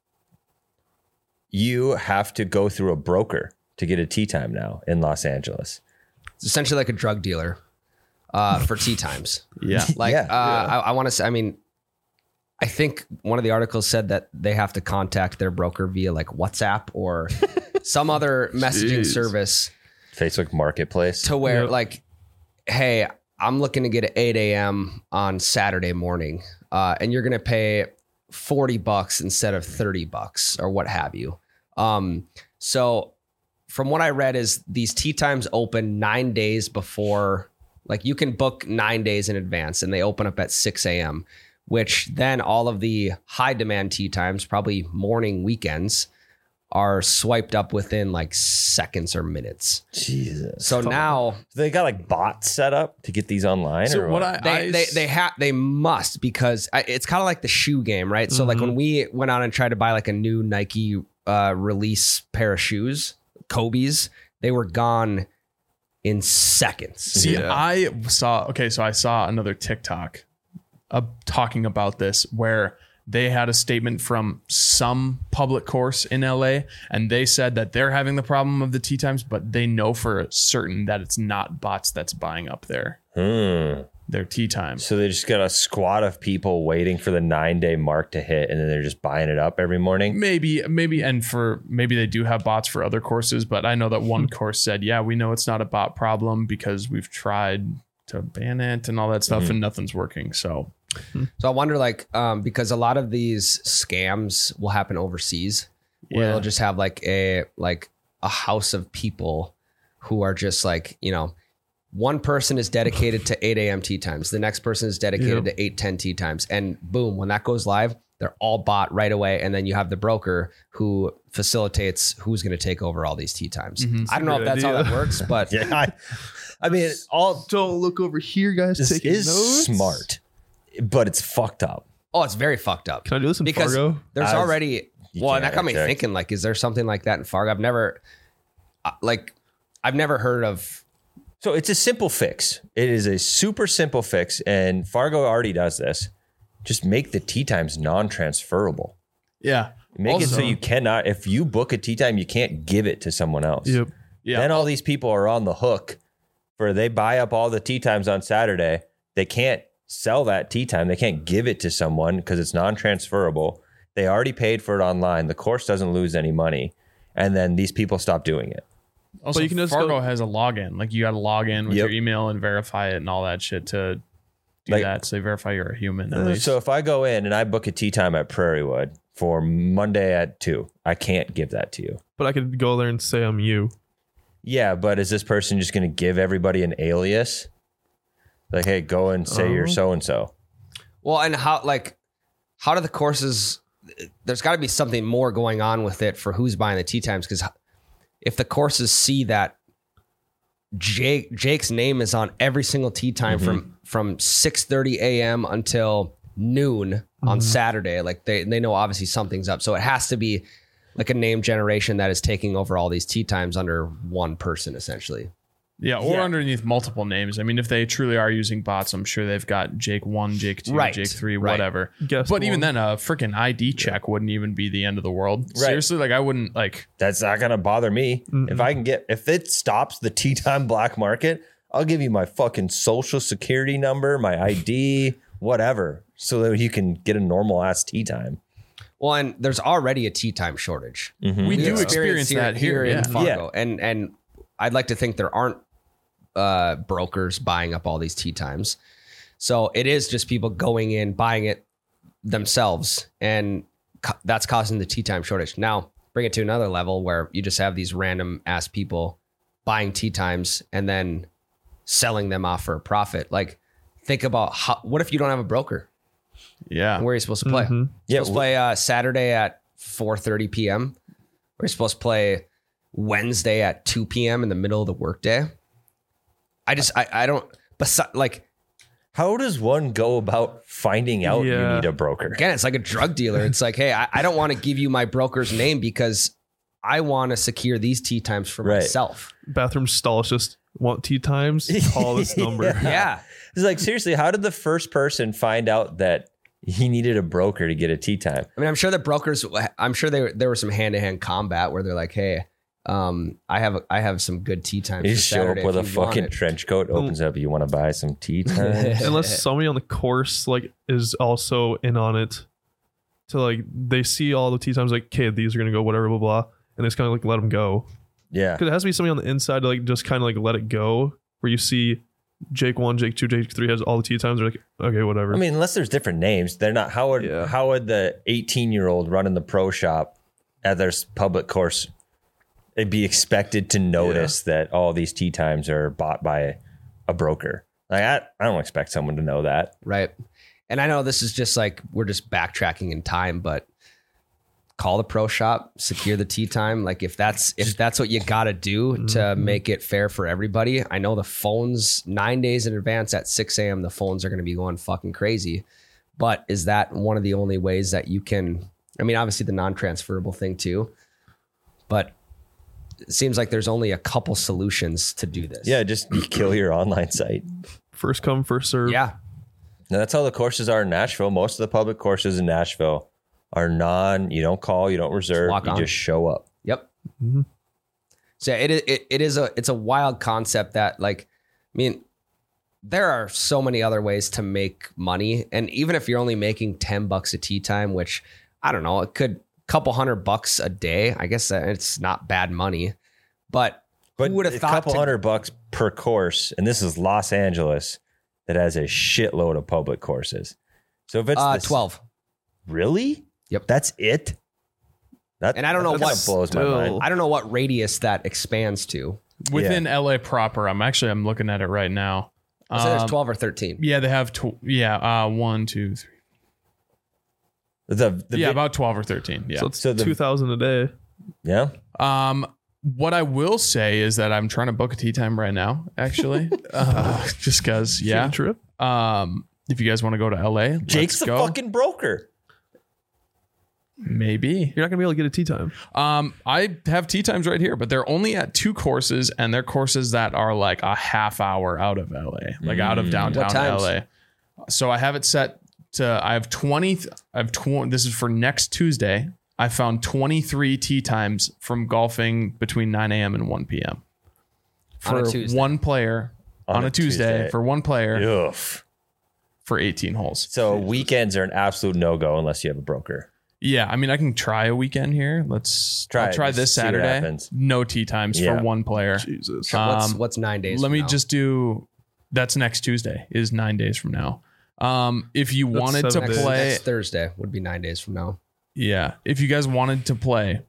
you have to go through a broker to get a tee time now in Los Angeles. It's essentially like a drug dealer for tea times. Yeah. Like Yeah. I want to say, I mean, I think one of the articles said that they have to contact their broker via like WhatsApp or some other messaging Jeez. service Facebook Marketplace. to where Yep. like, hey, I'm looking to get at 8 a.m. on Saturday morning, and you're gonna pay $40 instead of $30 or what have you. So from what I read is these tea times open 9 days before, like you can book 9 days in advance and they open up at 6 a.m., which then all of the high demand tea times, probably morning weekends, are swiped up within like seconds or minutes. Jesus. So now They got like bots set up to get these online So or what what? they must, because it's kind of like the shoe game, right? So like when we went out and tried to buy like a new Nike release pair of shoes, Kobe's, they were gone in seconds. See, I saw another TikTok talking about this where they had a statement from some public course in LA and they said that they're having the problem of the tee times, but they know for certain that it's not bots that's buying up their tee times. So they just got a squad of people waiting for the 9-day mark to hit, and then they're just buying it up every morning. Maybe they do have bots for other courses, but I know that one course said, yeah, we know it's not a bot problem because we've tried ban it and all that stuff, and nothing's working. So I wonder, like, because a lot of these scams will happen overseas, where they'll just have like a house of people who are just like, you know, one person is dedicated to 8 a.m. tea times. The next person is dedicated to 8:10 tea times. And boom, when that goes live, they're all bought right away. And then you have the broker who facilitates who's going to take over all these tea times. I don't know if that's how that works, but I mean, all Don't look over here, guys. this Taking is notes. smart, but it's fucked up. oh, it's very fucked up. Can I do this in Because Fargo? there's I've- already, you well, and that can't got me check. thinking, like, is there something like that in Fargo? I've never heard of. So it's a simple fix. It is a super simple fix, and Fargo already does this. Just make the tea times non-transferable. yeah, Make it so Also- you cannot, if you book a tea time, you can't give it to someone else. Yep. yeah. Then all these people are on the hook for they buy up all the tea times on Saturday. They can't sell that tea time. They can't give it to someone because it's non-transferable. They already paid for it online. The course doesn't lose any money. And then these people stop doing it. Also, But you can just Fargo go- has a login. Like you got to log in with Yep. your email and verify it and all that shit to do Like- that. So they verify you're a human at least. So if I go in and I book a tea time at Prairiewood for Monday at 2, I can't give that to you. But I could go there and say I'm you. Yeah, but is this person just going to give everybody an alias? Like, hey, go and say you're so-and-so. Well, and how do the courses? There's got to be something more going on with it for who's buying the tea times, because if the courses see that Jake's name is on every single tea time from 6:30 a.m. until noon on Saturday, like they know obviously something's up. So it has to be like a name generation that is taking over all these tea times under one person, essentially. yeah, or Yeah. underneath multiple names. I mean, if they truly are using bots, I'm sure they've got Jake 1, Jake 2, Right. Jake 3, Right. whatever. Guest But even one. then, a freaking ID check wouldn't even be the end of the world. Right. Seriously, like I wouldn't like. That's not going to bother me. If it stops the tea time black market, I'll give you my fucking social security number, my ID, whatever, so that you can get a normal ass tea time. Well, and there's already a tea time shortage. We do experience that here. in Yeah. Fargo, and I'd like to think there aren't brokers buying up all these tea times, so it is just people going in buying it themselves, and that's causing the tea time shortage. Now bring it to another level where you just have these random ass people buying tea times and then selling them off for a profit. Like, think about what if you don't have a broker? Yeah. Where are you supposed to play? Yeah, Supposed to play Saturday at 4:30 p.m. We're supposed to play Wednesday at 2 p.m. in the middle of the workday. I don't. Like, how does one go about finding out you Yeah. need a broker? again, it's like a drug dealer. It's like, hey, I don't want to give you my broker's name because I want to secure these tea times for Right. myself. Bathroom stall is just want tea times. Call this number. Yeah. It's like, seriously, how did the first person find out that he needed a broker to get a tea time? I mean, I'm sure the brokers. I'm sure there was some hand-to-hand combat where they're like, hey. I have some good tea times. You for show Saturday up with a if you want fucking it. trench coat, opens up, you want to buy some tea time? Unless somebody on the course like is also in on it, to like they see all the tea times like, okay, these are gonna go whatever blah blah, and they just kind of like let them go. Yeah. Because it has to be somebody on the inside to like just kind of like let it go. Where you see Jake 1, Jake 2, Jake 3 has all the tea times. They're like, okay, whatever. I mean, unless there's different names, they're not. How would the 18-year-old running the pro shop at their public course it'd be expected to notice that all these tea times are bought by a broker? Like, I don't expect someone to know that. Right. And I know this is just like, we're just backtracking in time, but call the pro shop, secure the tea time. Like, if that's what you got to do to make it fair for everybody. I know the phones 9 days in advance at 6 a.m. the phones are going to be going fucking crazy, but is that one of the only ways that you can, I mean, obviously the non-transferable thing too, but it seems like there's only a couple solutions to do this. Yeah, just kill your online site. first come, first serve. Yeah. Now, that's how the courses are in Nashville. Most of the public courses in Nashville are you don't call, you don't reserve, walk you on. just show up. Yep. So it's a wild concept that, like, I mean, there are so many other ways to make money. And even if you're only making $10 a tea time, which I don't know, it could couple $100 a day. I guess that it's not bad money, but But Who would have a thought couple to- $100 per course, and this is Los Angeles that has a shitload of public courses. So if it's 12. really? Yep. That's it. That And I don't know that kinda what- blows my Still. mind. I don't know what radius that expands to. Within LA proper, I'm looking at it right now. So there's 12 or 13. Yeah, they have 1, 2, 3. The Yeah, about 12 or 13. Yeah. So it's So the- 2,000 a day. yeah. What I will say is that I'm trying to book a tea time right now, actually. Just because, yeah. Field trip. If you guys want to go to LA, Jake's the let's go. fucking broker. Maybe. You're not gonna be able to get a tea time. I have tea times right here, but they're only at 2 courses, and they're courses that are like a half hour out of LA, like out of downtown What times? LA. So I have it set to, I have 20, this is for next Tuesday. I found 23 tea times from golfing between 9 a.m. and 1 p.m. On a for Tuesday. one player on a Tuesday for one player Ugh. for 18 holes. So weekends are an absolute no-go unless you have a broker. Yeah, I mean, I can try a weekend here. Let's Try I'll it. try Just this see what Saturday. happens. No tea times Yeah. for one player. Jesus. What's 9 days? Let from me now? just do. That's next Tuesday. Is 9 days from now. If you That's wanted to 7 days. play, Next Thursday would be 9 days from now. yeah. If you guys wanted to play,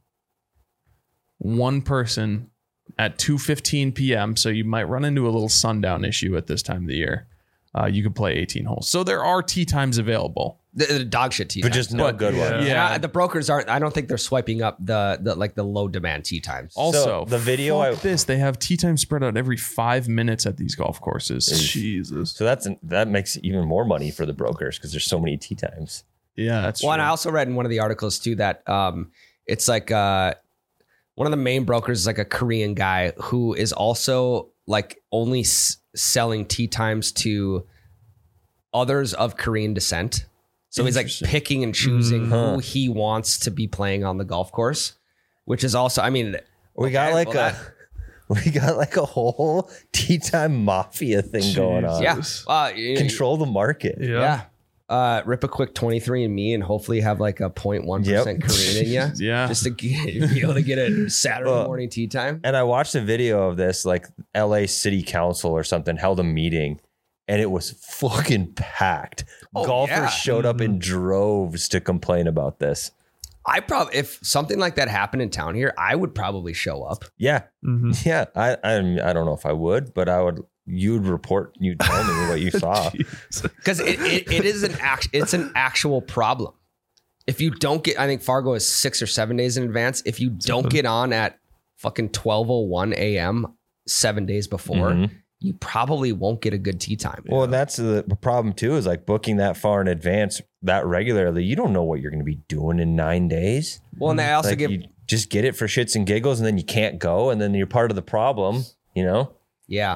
one person at 2:15 p.m. So you might run into a little sundown issue at this time of the year. You could play 18 holes. So there are tea times available. The dog shit tea But times. just no good yeah. ones. Yeah. The brokers aren't. I don't think they're swiping up the low demand tea times. Also, the video fuck this, they have tea time spread out every 5 minutes at these golf courses. Jesus. So that makes even more money for the brokers because there's so many tea times. Yeah, that's Well, and true. I also read in one of the articles too that it's like one of the main brokers is like a Korean guy who is also like only selling tea times to others of Korean descent. So he's like Interesting. picking and choosing Huh. who he wants to be playing on the golf course, which is also, I mean, We got okay, like well, we got like a whole tea time mafia thing going on. yeah, Jesus. Control the market. Yeah. yeah. Rip a quick 23 and me, and hopefully have like a 0.1% Yep. Korean in you. Yeah. Just to be able to get a Saturday morning tea time. And I watched a video of this, like LA City Council or something held a meeting, and it was fucking packed. Oh, Golfers yeah. showed up in droves to complain about this. I probably, if something like that happened in town here, I would probably show up. Yeah, Mhm. yeah. I don't know if I would, but I would. You'd report. You'd tell me what you saw. Because it is it's an actual problem. If you don't get, I think Fargo is 6 or 7 days in advance. If you don't get on at fucking 12:01 a.m. 7 days before, Mhm. you probably won't get a good tea time. Well, that's the problem too. Is like booking that far in advance, that regularly. You don't know what you're going to be doing in 9 days. Well, and they also Like, give, you just get it for shits and giggles, and then you can't go, and then you're part of the problem. You know. yeah.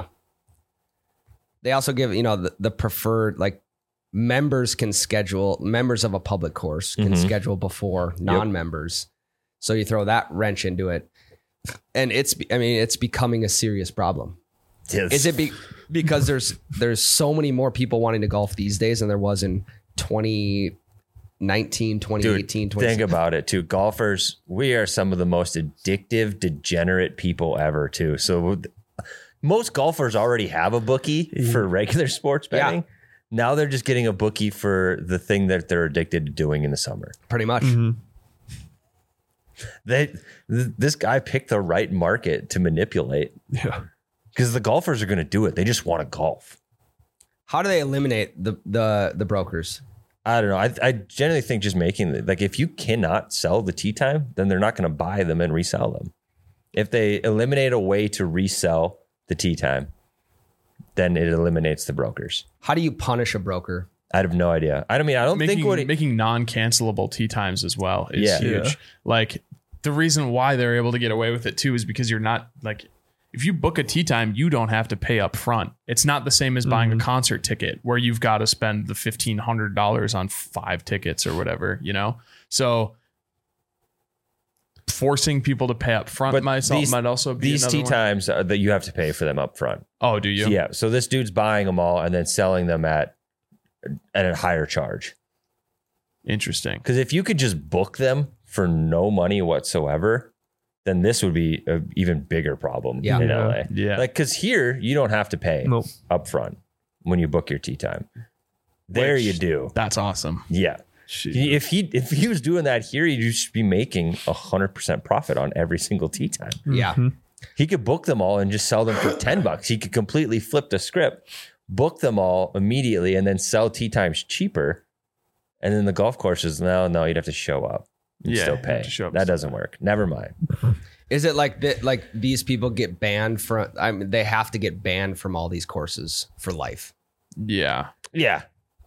They also give, the preferred, like members can schedule, members of a public course can Mhm. schedule before non-members. So you throw that wrench into it. And it's becoming a serious problem. Is it because there's so many more people wanting to golf these days than there was in 2019, 2018, Dude, think about it too. Golfers, we are some of the most addictive, degenerate people ever too. So most golfers already have a bookie for regular sports Yeah. betting. Now they're just getting a bookie for the thing that they're addicted to doing in the summer. pretty much. This guy picked the right market to manipulate Yeah. because the golfers are going to do it. They just want to golf. How do they eliminate the brokers? I don't know. I generally think just making like if you cannot sell the tee time, then they're not going to buy them and resell them. If they eliminate a way to resell the tee time, then it eliminates the brokers. How do you punish a broker? I have no idea. I don't think making non-cancelable tea times as well is Yeah. huge. Yeah. Like the reason why they're able to get away with it too is because you're not like, if you book a tea time, you don't have to pay up front. It's not the same as buying a concert ticket where you've got to spend the $1,500 on 5 tickets or whatever, So forcing people to pay up front But might also be these another tee one. times that you have to pay for them up front. Oh, do you? Yeah. So this dude's buying them all and then selling them at a higher charge. Interesting. Because if you could just book them for no money whatsoever, then this would be an even bigger problem Yeah. in Yeah. LA. Yeah. Like, because here you don't have to pay Nope. up front when you book your tea time. There Which- you do. That's awesome. Yeah. If he was doing that here, he'd just be making 100% profit on every single tea time. Yeah. He could book them all and just sell them for $10. He could completely flip the script, book them all immediately, and then sell tea times cheaper. And then the golf courses, no, you'd have to show up and Yeah, still you have pay. to show up That and doesn't work. Never mind. Is it like that? Like these people get banned from? I mean, they have to get banned from all these courses for life. Yeah. Yeah.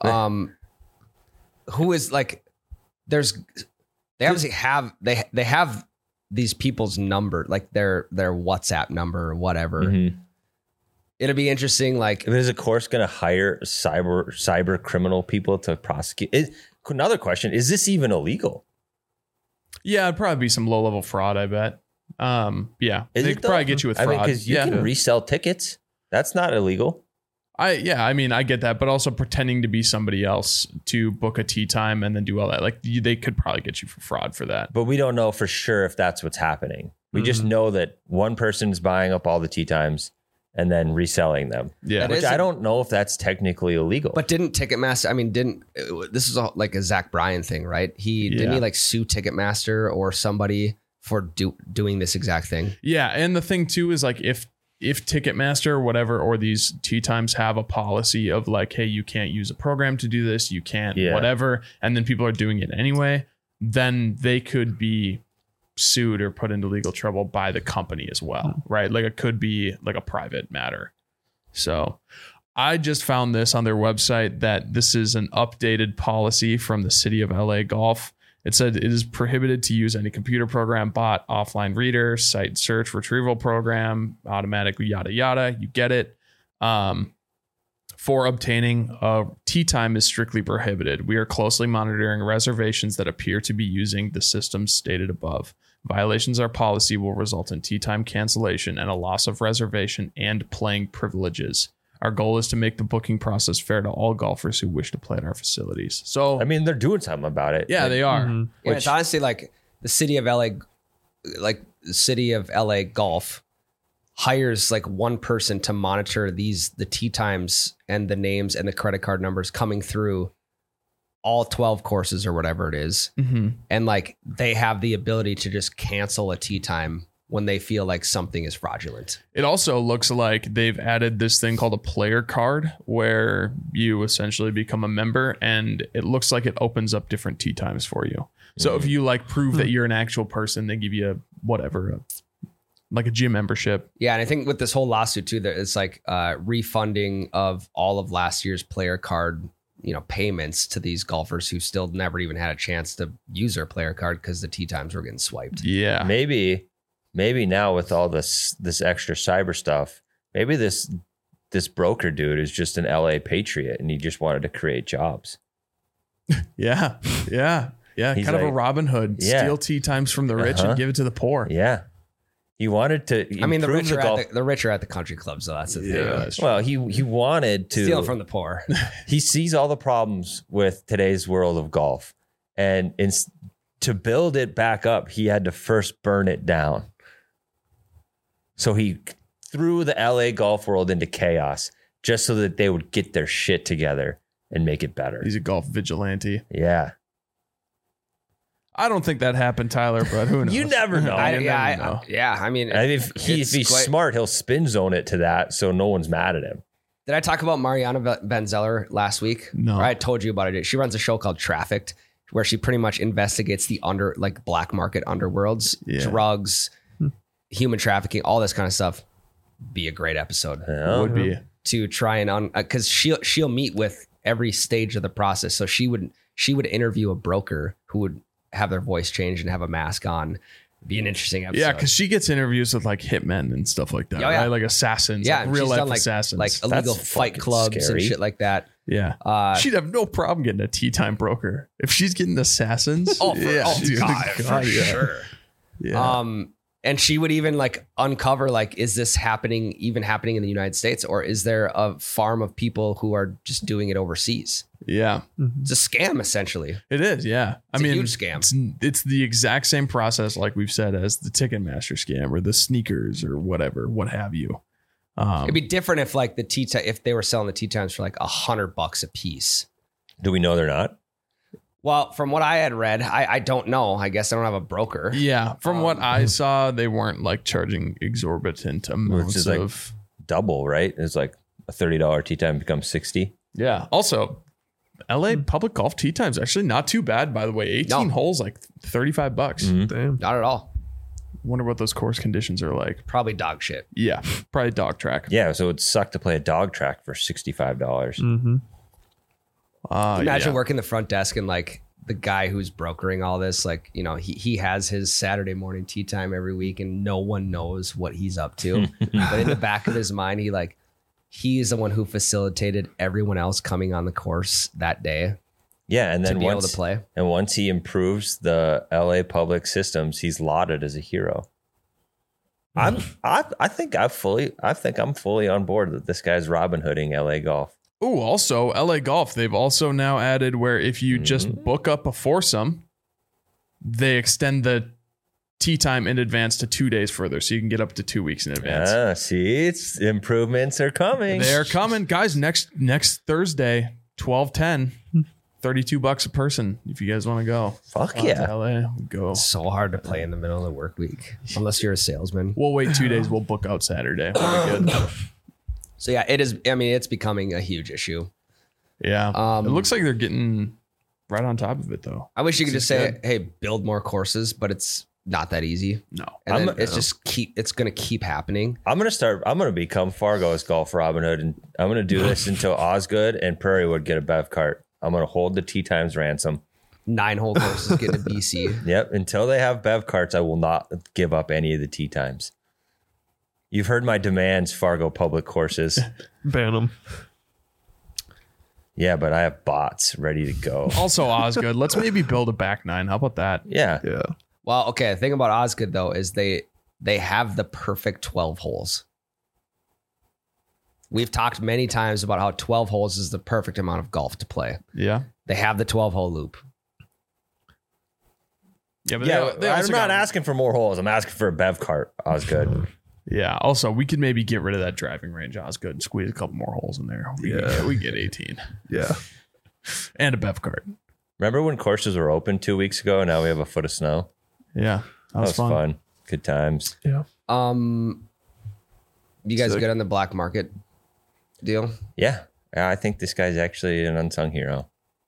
Who is like? They obviously have they have these people's number, like their WhatsApp number or whatever. Mhm. It'll be interesting. Like, Is a course going to hire cyber criminal people to prosecute? Another question: is this even illegal? Yeah, it'd probably be some low level fraud, I bet. Yeah. Is they it could probably though? get you with I fraud. mean, because you yeah. can resell tickets. That's not illegal. I mean, I get that, but also pretending to be somebody else to book a tea time and then do all that. Like they could probably get you for fraud for that. But we don't know for sure if that's what's happening. We just know that one person's buying up all the tea times and then reselling them. Yeah. That Which is I don't know if that's technically illegal. but didn't Ticketmaster? I mean, this is all like a Zach Bryan thing, right? Didn't Yeah. he like sue Ticketmaster or somebody for doing this exact thing? Yeah, and the thing too is like if Ticketmaster or whatever, or these tea times have a policy of like, hey, you can't use a program to do this, you can't whatever, and then people are doing it anyway, then they could be sued or put into legal trouble by the company as well, right? Like it could be like a private matter. So I just found this on their website that this is an updated policy from the city of LA Golf. It said it is prohibited to use any computer program, bot, offline reader, site search retrieval program, automatic yada yada. You get it. For obtaining a tee time is strictly prohibited. We are closely monitoring reservations that appear to be using the systems stated above. Violations of our policy will result in tee time cancellation and a loss of reservation and playing privileges. Our goal is to make the booking process fair to all golfers who wish to play at our facilities. So, I mean, they're doing something about it. yeah, they are. Yeah, it's honestly like the city of LA, Golf hires like one person to monitor the tee times and the names and the credit card numbers coming through all 12 courses or whatever it is. Mm-hmm. And like they have the ability to just cancel a tee time when they feel like something is fraudulent. It also looks like they've added this thing called a player card where you essentially become a member, and it looks like it opens up different tee times for you. So if you like prove that you're an actual person, they give you like a gym membership. Yeah, and I think with this whole lawsuit too, that it's like refunding of all of last year's player card, payments to these golfers who still never even had a chance to use their player card because the tee times were getting swiped. Yeah. Maybe now with all this extra cyber stuff, maybe this broker dude is just an LA patriot and he just wanted to create jobs. Yeah. Yeah. Yeah. He's kind of a like- Robin Hood. Yeah. Steal tee times from the rich Uh-huh. and give it to the poor. Yeah. He wanted to I mean, the improve rich are at the country clubs, so that's the thing. Yeah. that's true. Well, he wanted to Steal from the poor. he sees all the problems with today's world of golf, and to build it back up, he had to first burn it down. So he threw the LA golf world into chaos just so that they would get their shit together and make it better. He's a golf vigilante. Yeah. I don't think that happened, Tyler, but who knows? You never know. You never know. I mean, And if he's smart, he'll spin zone it to that so no one's mad at him. Did I talk about Mariana Van Zeller last week? No. Or I told you about it. She runs a show called Trafficked, where she pretty much investigates the black market underworlds, Yeah. drugs, human trafficking, all this kind of stuff. Be a great episode Would be. to try and because she'll meet with every stage of the process. So she would interview a broker who would have their voice changed and have a mask on. Be an interesting episode. Yeah, because she gets interviews with like hitmen and stuff like that. Oh, yeah. Right? Like assassins. yeah, like and real she's life done assassins. like illegal That's fight fucking clubs scary. and shit like that. yeah. She'd have no problem getting a tea time broker. If she's getting assassins. Oh, for dude, sure. Yeah. And she would even like uncover, like, is this happening in the United States, or is there a farm of people who are just doing it overseas? Yeah, It's a scam, essentially. it is. Yeah. It's a huge scam. It's the exact same process, like we've said, as the Ticketmaster scam or the sneakers or whatever, what have you. It'd be different if like if they were selling the tea times for like $100 a piece. Do we know they're not? Well, from what I had read, I don't know. I guess I don't have a broker. Yeah. From what I saw, they weren't like charging exorbitant amounts Which is like of. double, right? It's like a $30 tea time becomes 60. Yeah. Also, LA public golf tee times actually not too bad, by the way. 18 holes, like $35. Mhm. Damn. Not at all. Wonder what those course conditions are like. Probably dog shit. Yeah, probably dog track. Yeah, so it'd suck to play a dog track for $65. Mm-hmm. Imagine working the front desk and like the guy who's brokering all this, like, you know, he has his Saturday morning tea time every week and no one knows what he's up to. But in the back of his mind, he's the one who facilitated everyone else coming on the course that day Yeah, and to then be able to play. And once he improves the LA public systems, he's lauded as a hero. I think I'm fully on board that this guy's Robin Hooding LA golf. Oh, also LA Golf. They've also now added where if you just book up a foursome, they extend the tee time in advance to 2 days further, so you can get up to 2 weeks in advance. See, it's improvements are coming. They're coming, guys. Next Thursday, 12/10, $32 a person. If you guys want to go, Fuck out yeah. to LA, go. It's so hard to play in the middle of the work week unless you're a salesman. We'll wait 2 days. We'll book out Saturday. We'll be good. So yeah, it is. I mean, it's becoming a huge issue. Yeah, it looks like they're getting right on top of it, though. I wish you could This just is say, good. "Hey, build more courses," but it's not that easy. No. And then it's going to keep happening. I'm gonna become Fargo's golf Robin Hood, and I'm gonna do this until Osgood and Prairie Wood get a Bev cart. I'm gonna hold the tee times ransom. 9-hole courses getting to BC. Yep, until they have Bev carts, I will not give up any of the tee times. You've heard my demands, Fargo public courses. Ban them. Yeah, but I have bots ready to go. Also, Osgood. Let's maybe build a back nine. How about that? Yeah. Yeah. Well, okay. The thing about Osgood though is they have the perfect 12 holes. We've talked many times about how 12 holes is the perfect amount of golf to play. Yeah. They have the 12-hole loop. Yeah, but Yeah, they I'm also not got- asking for more holes. I'm asking for a Bev cart. Osgood. Yeah. Also, we could maybe get rid of that driving range, Osgood, and squeeze a couple more holes in there. We get 18 Yeah. and a Bev cart. Remember when courses were open 2 weeks ago and now we have a foot of snow? Yeah, that was fun. Good times. Yeah. You guys Sick. good on the black market deal? Yeah. I think this guy's actually an unsung hero.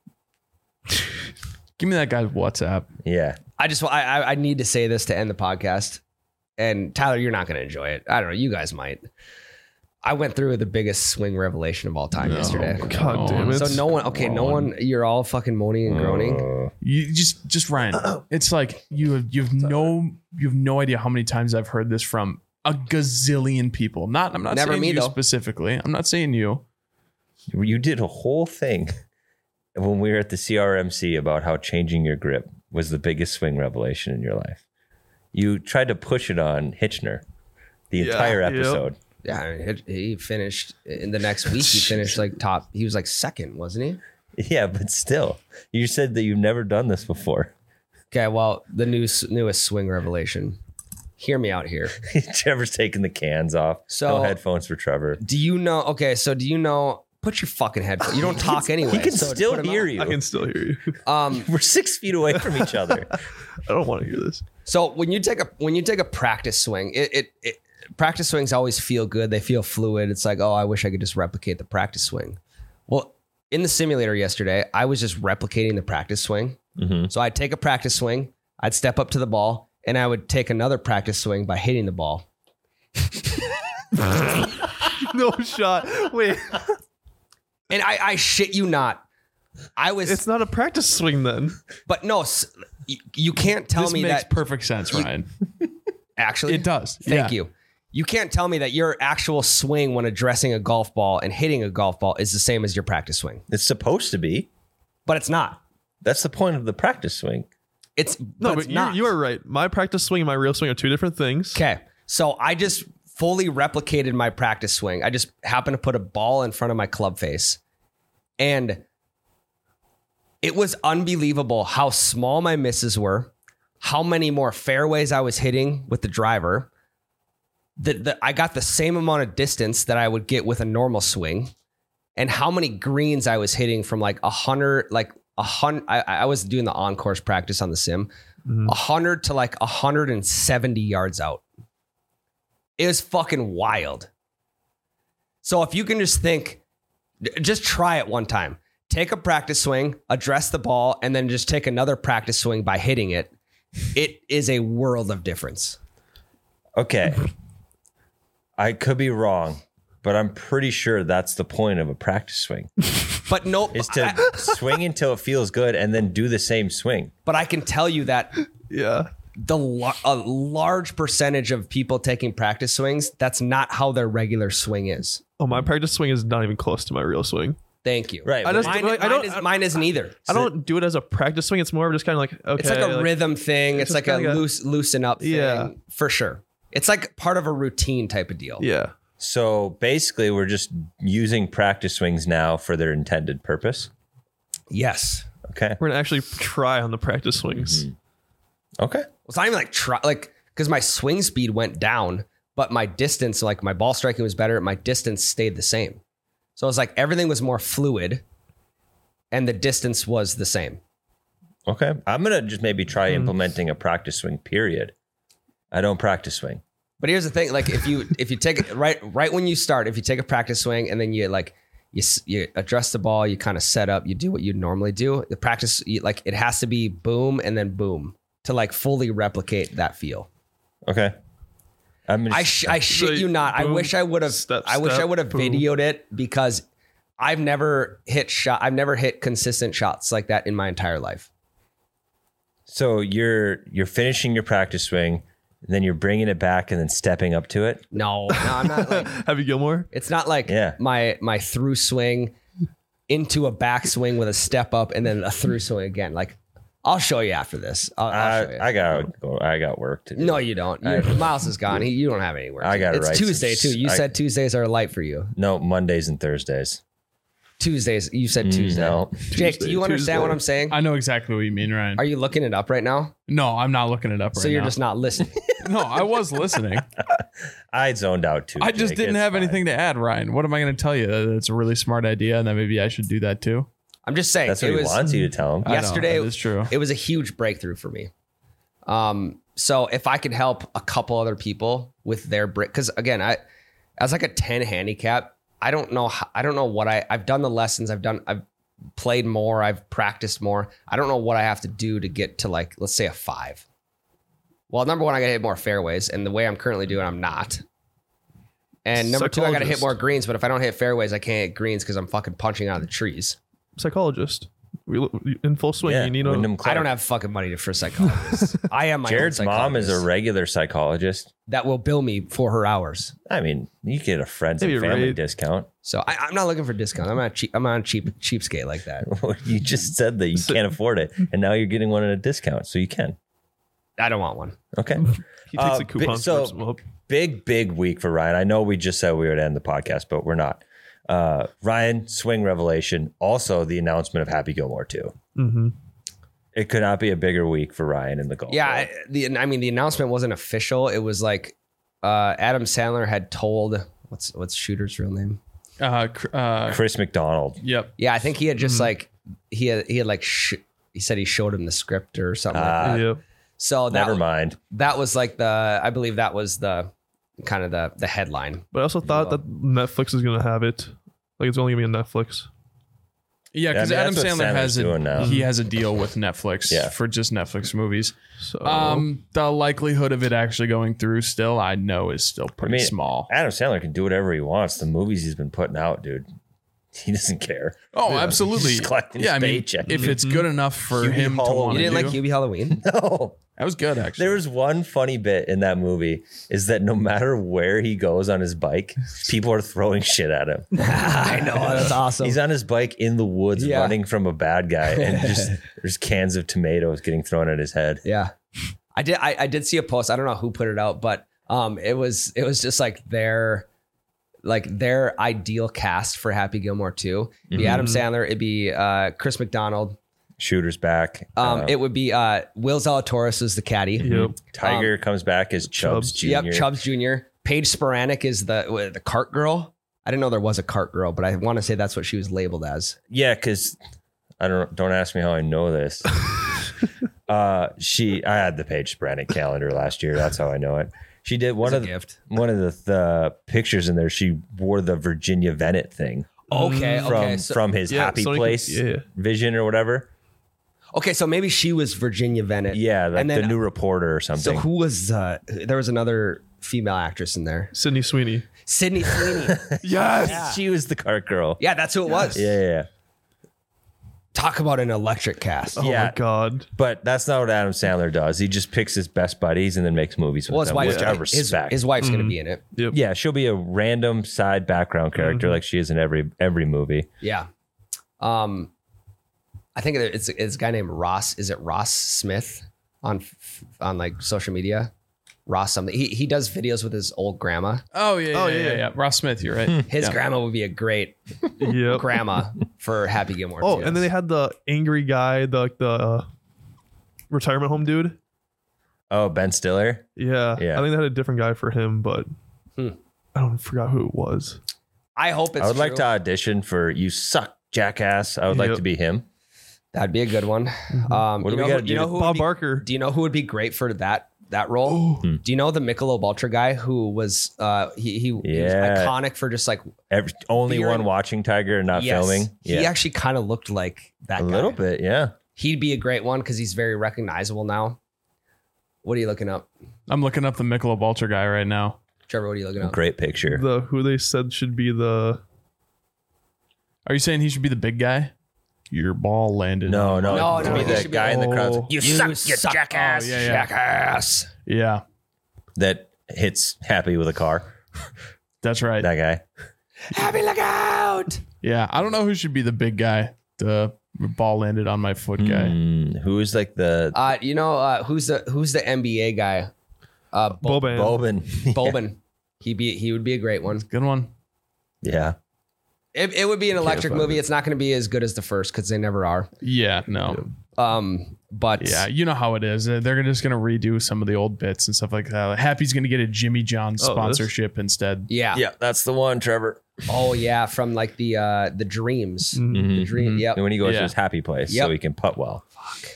Give me that guy's WhatsApp. Yeah. I need to say this to end the podcast. And Tyler, you're not going to enjoy it. I don't know. You guys might. I went through the biggest swing revelation of all time yesterday. God damn it. So no one, you're all fucking moaning and groaning. You just Ryan. It's like you have no idea how many times I've heard this from a gazillion people. I'm not Never saying me, you though. specifically. I'm not saying you. You did a whole thing when we were at the CRMC about how changing your grip was the biggest swing revelation in your life. You tried to push it on Hitchner the entire yep. episode. Yeah, he finished in the next week. He finished like top. He was like second, wasn't he? Yeah, but still, you said that you've never done this before. Okay, well, the newest swing revelation. Hear me out here. Trevor's taking the cans off. So- no headphones for Trevor. Do you know? Okay, so do you know? Put your fucking headphones. You don't talk anyway. He can so still put 'em hear on. you. I can still hear you. We're 6 feet away from each other. I don't want to hear this. So when you take a practice swing, it practice swings always feel good. They feel fluid. It's like, oh, I wish I could just replicate the practice swing. Well, in the simulator yesterday, I was just replicating the practice swing. Mm-hmm. So I'd take a practice swing, I'd step up to the ball, and I would take another practice swing by hitting the ball. No shot. Wait. And I shit you not, I was, It's not a practice swing then. but no, you can't tell This me makes that perfect sense, Ryan. actually It does. Thank Yeah. you. You can't tell me that your actual swing when addressing a golf ball and hitting a golf ball is the same as your practice swing, It's supposed to be. but it's not. That's the point of the practice swing. It's No, it's but not. you are right. My practice swing and my real swing are two different things. Okay. So I just fully replicated my practice swing. I just happened to put a ball in front of my club face. And it was unbelievable how small my misses were, how many more fairways I was hitting with the driver. I got the same amount of distance that I would get with a normal swing, and how many greens I was hitting from like 100. I was doing the on-course practice on the sim, 100 to like 170 yards out. It was fucking wild. So if you can just try it one time. Take a practice swing, address the ball, and then just take another practice swing by hitting it. It is a world of difference. Okay. I could be wrong, but I'm pretty sure that's the point of a practice swing. But no, Is to swing until it feels good and then do the same swing. but I can tell you that Yeah. a large percentage of people taking practice swings, that's not how their regular swing is. Oh, my practice swing is not even close to my real swing. Thank you. Right. I just- Mine isn't either. I don't do it as a practice swing. It's more of just kind of like, okay. It's like a rhythm thing. It's just like a kinda- loosen up thing. Yeah. For sure. It's like part of a routine type of deal. Yeah. So basically, we're just using practice swings now for their intended purpose. Yes. Okay. We're going to actually try on the practice swings. Okay. It's not even because my swing speed went down, but my distance, like my ball striking was better. My distance stayed the same. So it was like everything was more fluid and the distance was the same. Okay. I'm going to just maybe try implementing a practice swing, period. I don't practice swing. But here's the thing: like if you take it right when you start, if you take a practice swing and then you address the ball, you kind of set up, you do what you normally do. The practice, it has to be boom and then boom to like fully replicate that feel. Okay. I shit you not. I boom, wish I would have. step, I wish I step, would have boom. videoed it because I've never hit consistent shots like that in my entire life. So you're finishing your practice swing, and then you're bringing it back and then stepping up to it. No, I'm not like. Happy Gilmore? It's not like Yeah. my through swing into a back swing with a step up and then a through swing again. Like I'll show you after this. I'll show you. I got work to do. No, you don't. Miles is gone. You don't have any work. I gotta It's write some Tuesday too. You said Tuesdays are light for you. No, Mondays and Thursdays. Tuesdays. You said Tuesday. No. Jake, do you understand what Tuesday. I'm saying? I know exactly what you mean, Ryan. Are you looking it up right now? No, I'm not looking it up right So you're now. just not listening. No, I was listening. I zoned out too. I just Jake. didn't It's have fine. anything to add, Ryan. What am I going to tell you? That it's a really smart idea and that maybe I should do that too? I'm just saying. That's what it he was wants you to tell him. I know, yesterday. that is true. It was a huge breakthrough for me. So if I could help a couple other people with their break, because again, as like a 10 handicap, I don't know what I've done the lessons. I've played more. I've practiced more. I don't know what I have to do to get to like, let's say a 5. Well, number one, I got to hit more fairways, and the way I'm currently doing, I'm not. And number two, I got to hit Psychologist. more greens. But if I don't hit fairways, I can't hit greens because I'm fucking punching out of the trees. Psychologist. In full swing. Yeah, You need Wyndham I Clark. don't have fucking money for psychologists. I am my own Jared's mom is a psychologist regular psychologist. that will bill me for her hours. I mean, you get a friends Maybe and a family raid. discount. So I'm not looking for discount. I'm on a cheapskate like that. You just said that you can't afford it, and now you're getting one at a discount, so you can. I don't want one. Okay. He takes the big- coupons. so- rips them up. Big week for Ryan. I know we just said we would end the podcast, but we're not. Ryan, swing revelation. Also, the announcement of Happy Gilmore too. Mm-hmm. It could not be a bigger week for Ryan in the golf. Yeah, world. the announcement wasn't official. It was like Adam Sandler had told what's Shooter's real name? Chris McDonald. Yep. Yeah, I think he had just like he had like he said he showed him the script or something like that. Yeah. So Never mind. that was like I believe that was the kind of the headline. But I also thought that Netflix is going to have it. Like it's only going to be on Netflix. Yeah, because Yeah, I Adam mean, that's what Sandler Sandler's doing now. he has a deal with Netflix Yeah. for just Netflix movies. So The likelihood of it actually going through still, I know, is still pretty I mean, small. Adam Sandler can do whatever he wants. The movies he's been putting out, dude. He doesn't care. Oh, absolutely. He's collecting his I mean, paycheck. if it's good enough for Hubie him to Halloween. want You to didn't do, like Hubie Halloween? No. that was good actually. There was one funny bit in that movie is that no matter where he goes on his bike, people are throwing shit at him. I know, that's awesome. He's on his bike in the woods Yeah. running from a bad guy, and just there's cans of tomatoes getting thrown at his head. Yeah, I did see a post. I don't know who put it out, but it was just like their ideal cast for Happy Gilmore 2. It'd be Adam Sandler. It'd be Chris McDonald. Shooter's back. It would be Will Zalatoris as the caddy. Yep. Tiger comes back as Chubbs Jr. Yep, Chubbs Jr. Paige Sporanic is the cart girl. I didn't know there was a cart girl, but I want to say that's what she was labeled as. Yeah, because don't ask me how I know this. I had the Paige Sporanic calendar last year. That's how I know it. She did one of gift. the pictures in there. She wore the Virginia Venet thing Okay, from his Happy so Place vision or whatever. Okay, so maybe she was Virginia Venet. Yeah, like and then, the new reporter or So something. who was? There was another female actress in there. Sydney Sweeney. Sydney Sweeney. Yes. She was the cart girl. Yeah, that's who it was. Yeah. Talk about an electric cast. Oh Yeah. my God. But that's not what Adam Sandler does. He just picks his best buddies and then makes movies with Well, his them, wife's which I respect. his wife's going to be in it. Yep. Yeah, she'll be a random side background character like she is in every movie. Yeah. I think it's a guy named Ross. Is it Ross Smith on like social media? Ross something. He does videos with his old grandma. Oh yeah. Ross Smith, you're right. His grandma would be a great Yep. grandma for Happy Gilmore. Oh, too. and then they had the angry guy, the retirement home dude. Oh, Ben Stiller? Yeah. Yeah. I think they had a different guy for him, but Hmm. I forgot who it was. I hope it's I would like true. to audition for You Suck, Jackass. I would like Yep. to be him. That'd be a good one. What do we gotta do? who Bob would be, Barker. Do you know who would be great for that role? Do you know the Michelob Ultra guy who was he was Yeah. iconic for just like Only Beer one and- watching Tiger and not yes, filming. He Yeah, actually kind of looked like that a guy. little bit. Yeah. He'd be a great one because he's very recognizable now. What are you looking up, I'm looking up the Michelob Ultra guy right now. Trevor? What are you looking up? Great picture. Who they said should be the Are you saying he should be the big guy? Your ball landed. No, No, to no, be he the should be- guy in the crowd Oh. you You suck, jackass. Oh, yeah. Jackass. Yeah, That hits Happy with a car. that's right. That guy. Happy look out. Yeah, I don't know who should be the big guy. The ball landed on my foot guy. Who is like the Who's the NBA guy? Boban. Boban? Boban. He would be a great one. Good one. Yeah. It would be an electric movie. It's not going to be as good as the first because they never are. Yeah, no. But Yeah, you know how it is. They're just gonna redo some of the old bits and stuff like that. Happy's gonna get a Jimmy John's Oh, this- sponsorship instead. yeah. Yeah, that's the one, Trevor. Oh yeah, from like the Dreams. The Dream. Yep. And when he goes Yeah. to his happy place Yep. so he can putt well.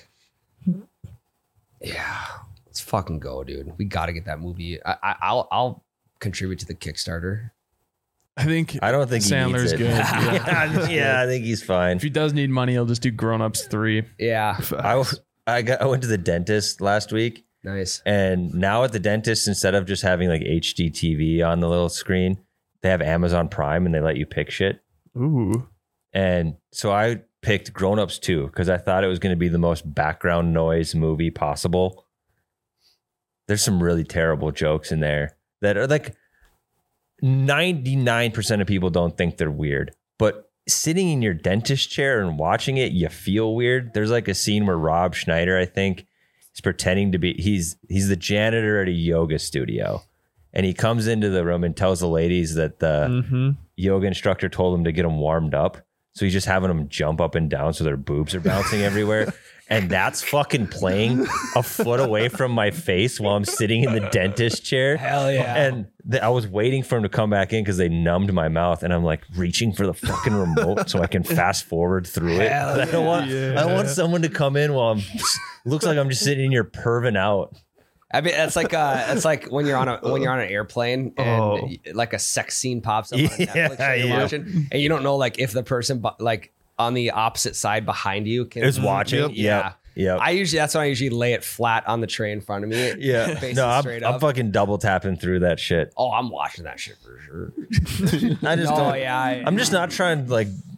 Yeah. Let's fucking go, dude. We got to get that movie. I'll contribute to the Kickstarter. I think I don't think Sandler's he good. needs it. Yeah. Yeah, I think he's fine. If he does need money, he'll just do Grown Ups 3. Yeah. I went to the dentist last week, Nice. and now at the dentist, instead of just having like HD TV on the little screen, they have Amazon Prime and they let you pick shit. Ooh. And so I picked Grown Ups 2 because I thought it was going to be the most background noise movie possible. There's some really terrible jokes in there that are like 99% of people don't think they're weird, but sitting in your dentist chair and watching it, you feel weird. There's like a scene where Rob Schneider, I think, is pretending to be, he's the janitor at a yoga studio. And he comes into the room and tells the ladies that the yoga instructor told him to get them warmed up. So he's just having them jump up and down so their boobs are bouncing everywhere. And that's fucking playing a foot away from my face while I'm sitting in the dentist chair. Hell yeah. And I was waiting for him to come back in because they numbed my mouth. And I'm like reaching for the fucking remote so I can fast forward through it. Hell I don't want someone to come in while looks like I'm just sitting here perving out. I mean, it's like when you're on an airplane and like a sex scene pops up on Netflix that you're watching, and you don't know like if the person like on the opposite side behind you Is watching. Yeah. Yeah. That's when I usually lay it flat on the tray in front of me. Yeah. facing No, straight I'm up. fucking double tapping through that shit. Oh, I'm watching that shit for sure. I just Oh don't. yeah. I'm just not trying to like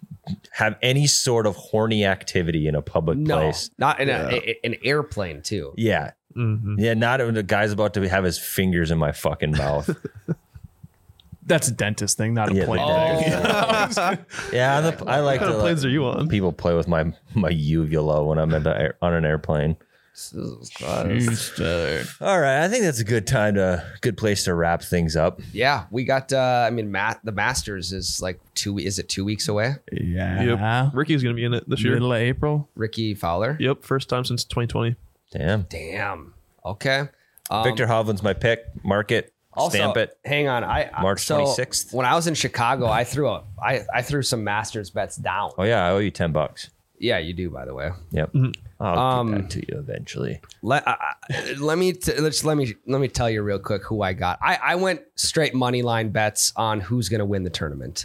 have any sort of horny activity in a public place. Not in an airplane too. Yeah. Mhm. Yeah, not when the guy's about to have his fingers in my fucking mouth. That's a dentist thing, not a Yeah, plane the thing. Yeah, I like What kind to of planes are you on? people play with my uvula when I'm on an airplane. All right, I think that's a good place to wrap things up. Yeah, we got. The Masters is like 2 weeks away? Yeah. Yep. Ricky's gonna be in it this year. Middle of April. Ricky Fowler. Yep, first time since 2020. Damn. Okay. Victor Hovland's my pick. Mark it. Also, Stamp it. hang on. March 26th. When I was in Chicago, I threw some Masters bets down. Oh yeah, I owe you $10. Yeah, you do, by the way. Yep. I'll get that to you eventually. Let me tell you real quick who I got. I went straight money line bets on who's going to win the tournament.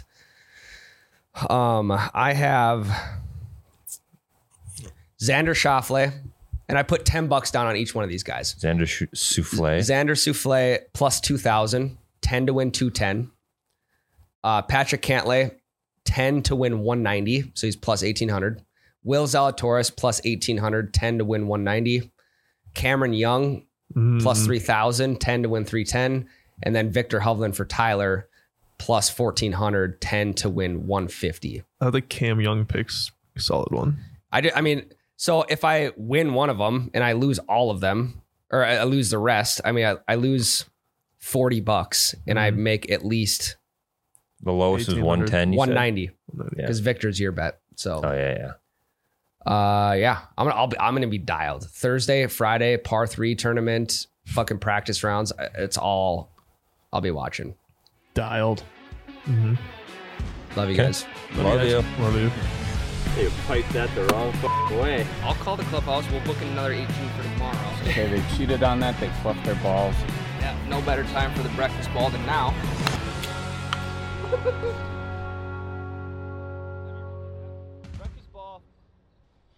I have Xander Schauffele, and I put $10 down on each one of these guys. Xander Souffle. Xander Souffle plus 2,000, 10 to win 210. Patrick Cantlay, 10 to win 190, so he's plus 1,800. Will Zalatoris plus 1,800, 10 to win 190. Cameron Young plus 3,000, 10 to win 310. And then Victor Hovland for Tyler plus 1,400, 10 to win 150. I think Cam Young picks a solid one. So if I win one of them and I lose all of them, or I lose the rest, I lose $40 and I make at least The lowest is 110. you said? 190 Yeah. because Victor's your bet. So Oh yeah. I'm gonna be dialed. Thursday, Friday, par 3 tournament, fucking practice rounds. It's all I'll be watching. Dialed. Love you Okay. guys. Love you. Love you. You piped that the wrong way. I'll call the clubhouse. We'll book another 18 for tomorrow. Okay, they cheated on that. They fluffed their balls. Yeah, no better time for the breakfast ball than now.